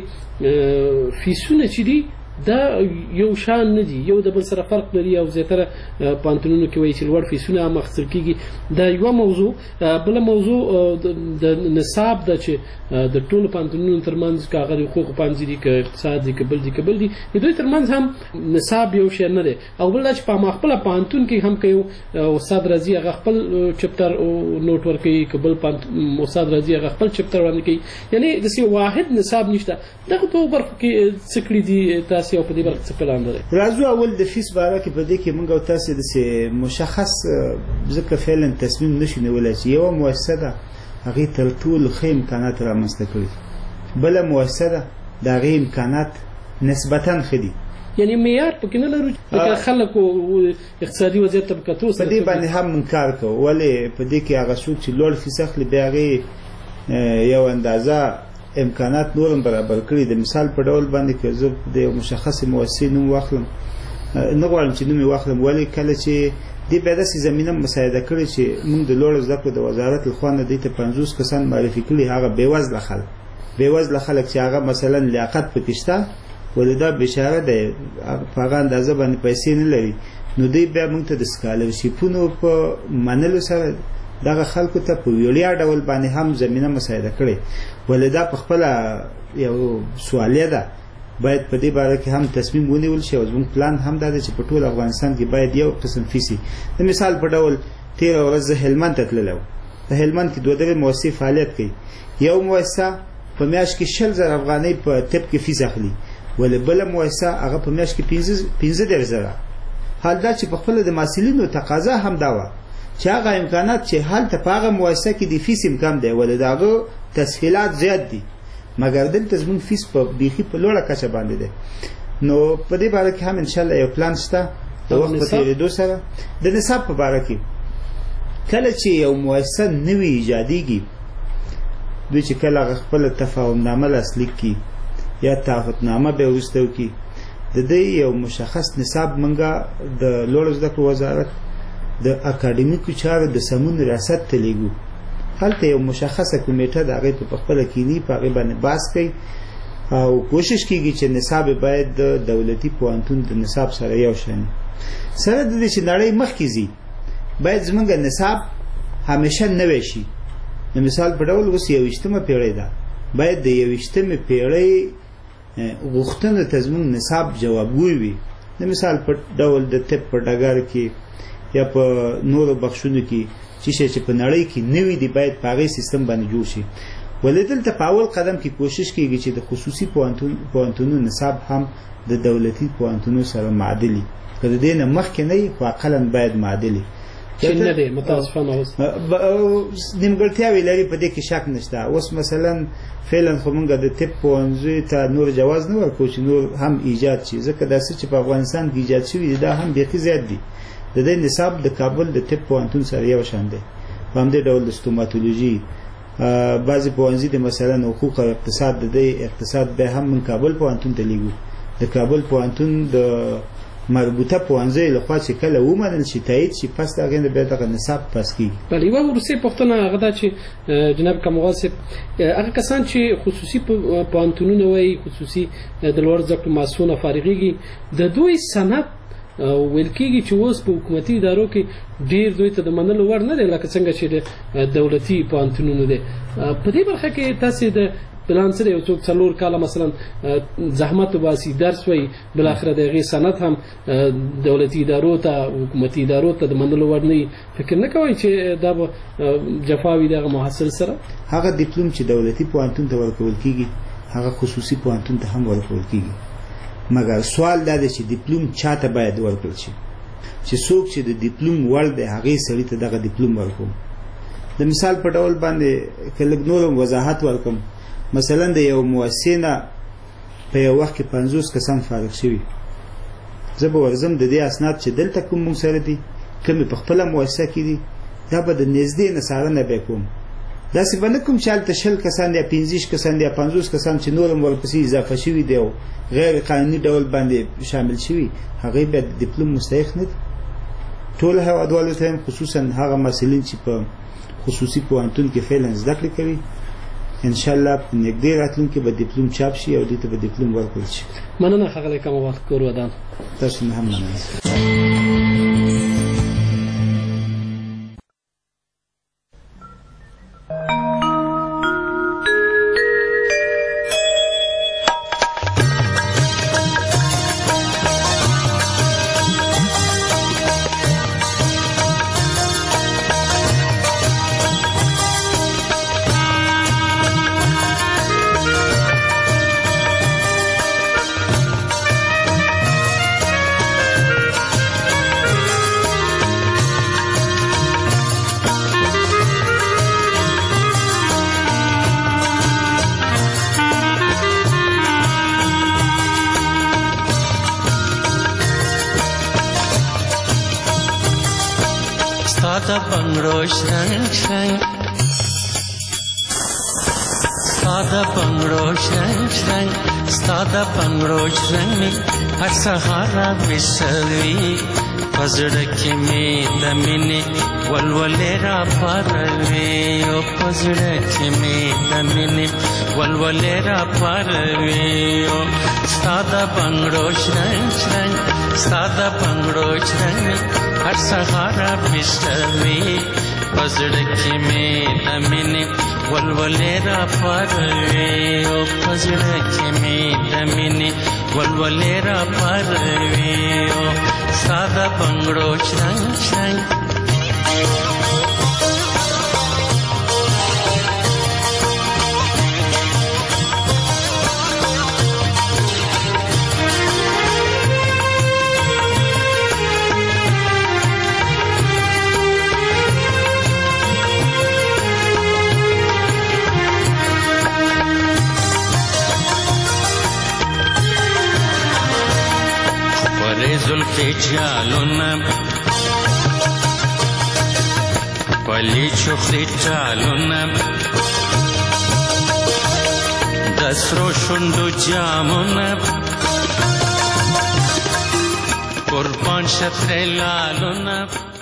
Speaker 5: فیسونه چې دي دا یو شان نه دي یو د بل سره فرق لري او زیاتره پوهنتونونو کې وایي چې لوړ فیسونه هم اخیستل کېږي. دا یوه موضوع. بله موضوع د نصاب ده چې د ټولو پوهنتونونو ترمنځ که هغه د حقوقو پوهنځي دي که اقتصاد دي که بل دي که بل دي د دوی ترمنځ هم نصاب یو شی نه دی. او بل دا چې په همخپله پوهنتون کې هم که یو استاد راځي هغه خپل چپټر نوټ ورکوي که بل استاد راځي هغه خپل چپټر وړاندې کوي یعنې داسې واحد نصاب نشته. دغه دوو برخو کې څه کړي دي تاسې او په دې برخه څه پلان لرئ؟
Speaker 6: راځو اول د فیس باره کې په دې کې موږ او تاسې داسې مشخص ځکه فعلا تصمیم نشو نیولی چې یوه مؤسسه ده هغې تر ټولو ښه امکانات رامنځته کړي بله مؤسسه ده د هغې امکانات نسبتا ښه دي
Speaker 5: یعنی معیار پکې نه لرو لکه خلکو اقتصادي وضعیت ته په کتو
Speaker 6: سره په دې باندې هم موږ کار کوو. ولې په دې کې هغه څوک چې لوړ فیس اخلي بیا هغې یو اندازه امکانات نورم برابر کړي. د مثال په ډول باندې که زه د یو مشخصې مؤسسې نوم واخلم نه غواړم چې نوم یې واخلم ولې کله چې دې بیا داسې زمینه مساعده کړې چې موږ د لوړو زده کړو د وزارت لخوا نه دې ته 50 کسان معرفي کړي هغه بېوزله خلک چې هغه مثلا لیاقت پکې شته ولې دا بېچاره دی په هغه اندازه باندې پیسې نه لري نو دوی بیا موږ ته د سکالرشیپونو په منلو سره دغه خلکو ته په ویړیا ډول باندې هم زمینه مساعده کړي. ولې دا په خپله یو سوالیه ده باید په دې باره کې هم تصمیم ونیول شي او زموږ پلان هم دا دی چې په ټول افغانستان کې باید یو قسم فیسي. د مثال په ډول تېره ورځ زه هلمند ته تللی وم. په هلمند کې 2 مؤسسې فعالیت کوي. یو مؤسسه په میاشت کې 20,000 افغانۍ په طب کې فیس اخلي ولې بله مؤسسه هغه په میاشت کې 15,000. حال دا چې په خپله د محصلینو تقاضا هم دا وه چې هغه امکانات چې هلته په هغه مؤسسه کې د فیس هم کم دی ولې د هغه تسهیلات زیات دي مګر دلته زموږ فیس په بیخي په لوړه کچه باندې دی. نو په دې باره کې هم انشاءالله یو پلان شته د وخت په تېرېدو سره د نصاب په باره کې کله چې یو مؤسسه نوې ایجادېږي دوی چې کله هغه خپله تفاهمنامه لاسلیک کړي یا تعهدنامه به یې وروسته وکړي د دې یو مشخص نصاب موږ د لوړو زده کړو وزارت د اکاډمیکو چارو د سمون ریاست ته لیږو. هلته یو مشخصه کمیټه د هغې په خپله کینی په هغې باندې بحث کوي او کوشش کیږي چې نصاب باید د دولتي پوهنتون د نصاب سره یو شان سره د دې چې نړۍ مخکې ځي باید زموږ نصاب همیشه نوی شي. د مثال په ډول اوس 21مه پیړۍ ده باید د 21مې پیړۍ غوښتنو ته زموږ نصاب جوابګوی وي. د مثال په ډول د طب په ډګر کې یا په نورو بخشونو کې چې په نړۍ کې نوي دي باید په هغې سیستم باندې جوړ شي. ولې دلته په اول قدم کې کوشش کیږي چې د خصوصي پوهنتونونو نصاب هم د دولتي پوهنتونونو سره معادلي که د دې نه مخکې نه وي خو اقلا باید معادلي
Speaker 5: چې نه دی متاسفانه اوس
Speaker 6: نیمګړتیاوې لري په دې کې شک نشته. اوس مثلا فعلا خو موږ د طب پوهنځي ته نور جواز نه ورکوو چې نور هم ایجاد شي ځکه دا څه چې په افغانستان کې ایجاد شوي دي دا هم بیخي زیات دي. د دې نصاب د کابل د طب پوهنتون سره یو شان دی. په همدې ډول د ستوماتولوژي بعضې پوهنځي د مثلا حقوق او اقتصاد د دې اقتصاد بیا هم من کابل پوهنتون ته لیږو. د کابل پوهنتون د مربوطه پوهنځي لخوا چې کله ومنل شي تایید شي پس د هغې نه بیا دغه نصاب پاس کېږي.
Speaker 5: بله یوه وروستۍ پوښتنه هغه ده چې جناب کمغال صاحب هغه کسان چې خصوصي پوهنتونونه وایي خصوصي د لوړ زده کړو مؤسسو فارغېږي د دوی سند ویل کېږي چې اوس په حکومتي ادارو کې ډېر دوی ته د منلو وړ نه دی لکه څنګه چې د دولتي پوهنتونونو دی. په دې برخه کې تاسې د پلان څه دی یو څوک 4 کاله مثلا زحمت وباسي درس وایي بالاخره د هغې سند هم دولتي ادارو ته حکومتي ادارو ته د منلو وړ نه وي فکر نه کوئ چې دا به جفا وي دغه محصل سره؟
Speaker 6: هغه ډیپلوم چې دولتي پوهنتون ته ورکول کېږي هغه خصوصي پوهنتون ته هم ورکول کېږي مګر سوال دا دی چې ډیپلوم چاته باید ورکړل شي چې څوک چې د ډیپلوم وړ دی هغې سړي ته دغه ډیپلوم ورکوم. د مثال په ډول باندې که لږ نور وضاحت ورکړم مثلا د یو مؤسسې نه په یو وخت کې 50 کسان فارغ شوي زه به ورځم د دې اسناد چې دلته کوم موږ سره دي کومې په خپله مؤسسه کې دي دا به د نږدې نه څارنه به کوم. داسې به نه کوم چې هلته 20 کسان یا 15 کسان یا 50 کسان چې نور هم ورپسې اضافه شوي دي او غیر قانوني ډول باندې شامل شوي هغوی بیا د ډیپلوم مستحق نه دي. ټولو هېوادوالو ته هم خصوصا هغه محصلین چې په خصوصي پوهنتون کې فعلا زده کړې کوي انشاءالله په نږدې راتلونکي به ډیپلوم چاپ شي او دوی ته به ډیپلوم ورکړل شي.
Speaker 5: مننه ښاغلی کمال کور ودان.
Speaker 6: تاسو نه هم مننه.
Speaker 7: Sada bangro shrang shrang, sada bangro shrang shrang, sada bangro shrang me har sahara visali, pazrak me damine walwalera parve, o pazrak me damine walwalera parve, o sada bangro shrang shrang, sada bangro shrang me har sahara visali, pazrak me damine walwalera parve, o pazrak me damine walwalera parve, o sada bangro shrang shrang. جالونم ولی چخری چالونم دست رو شندو جامونم قربان شطر لالونم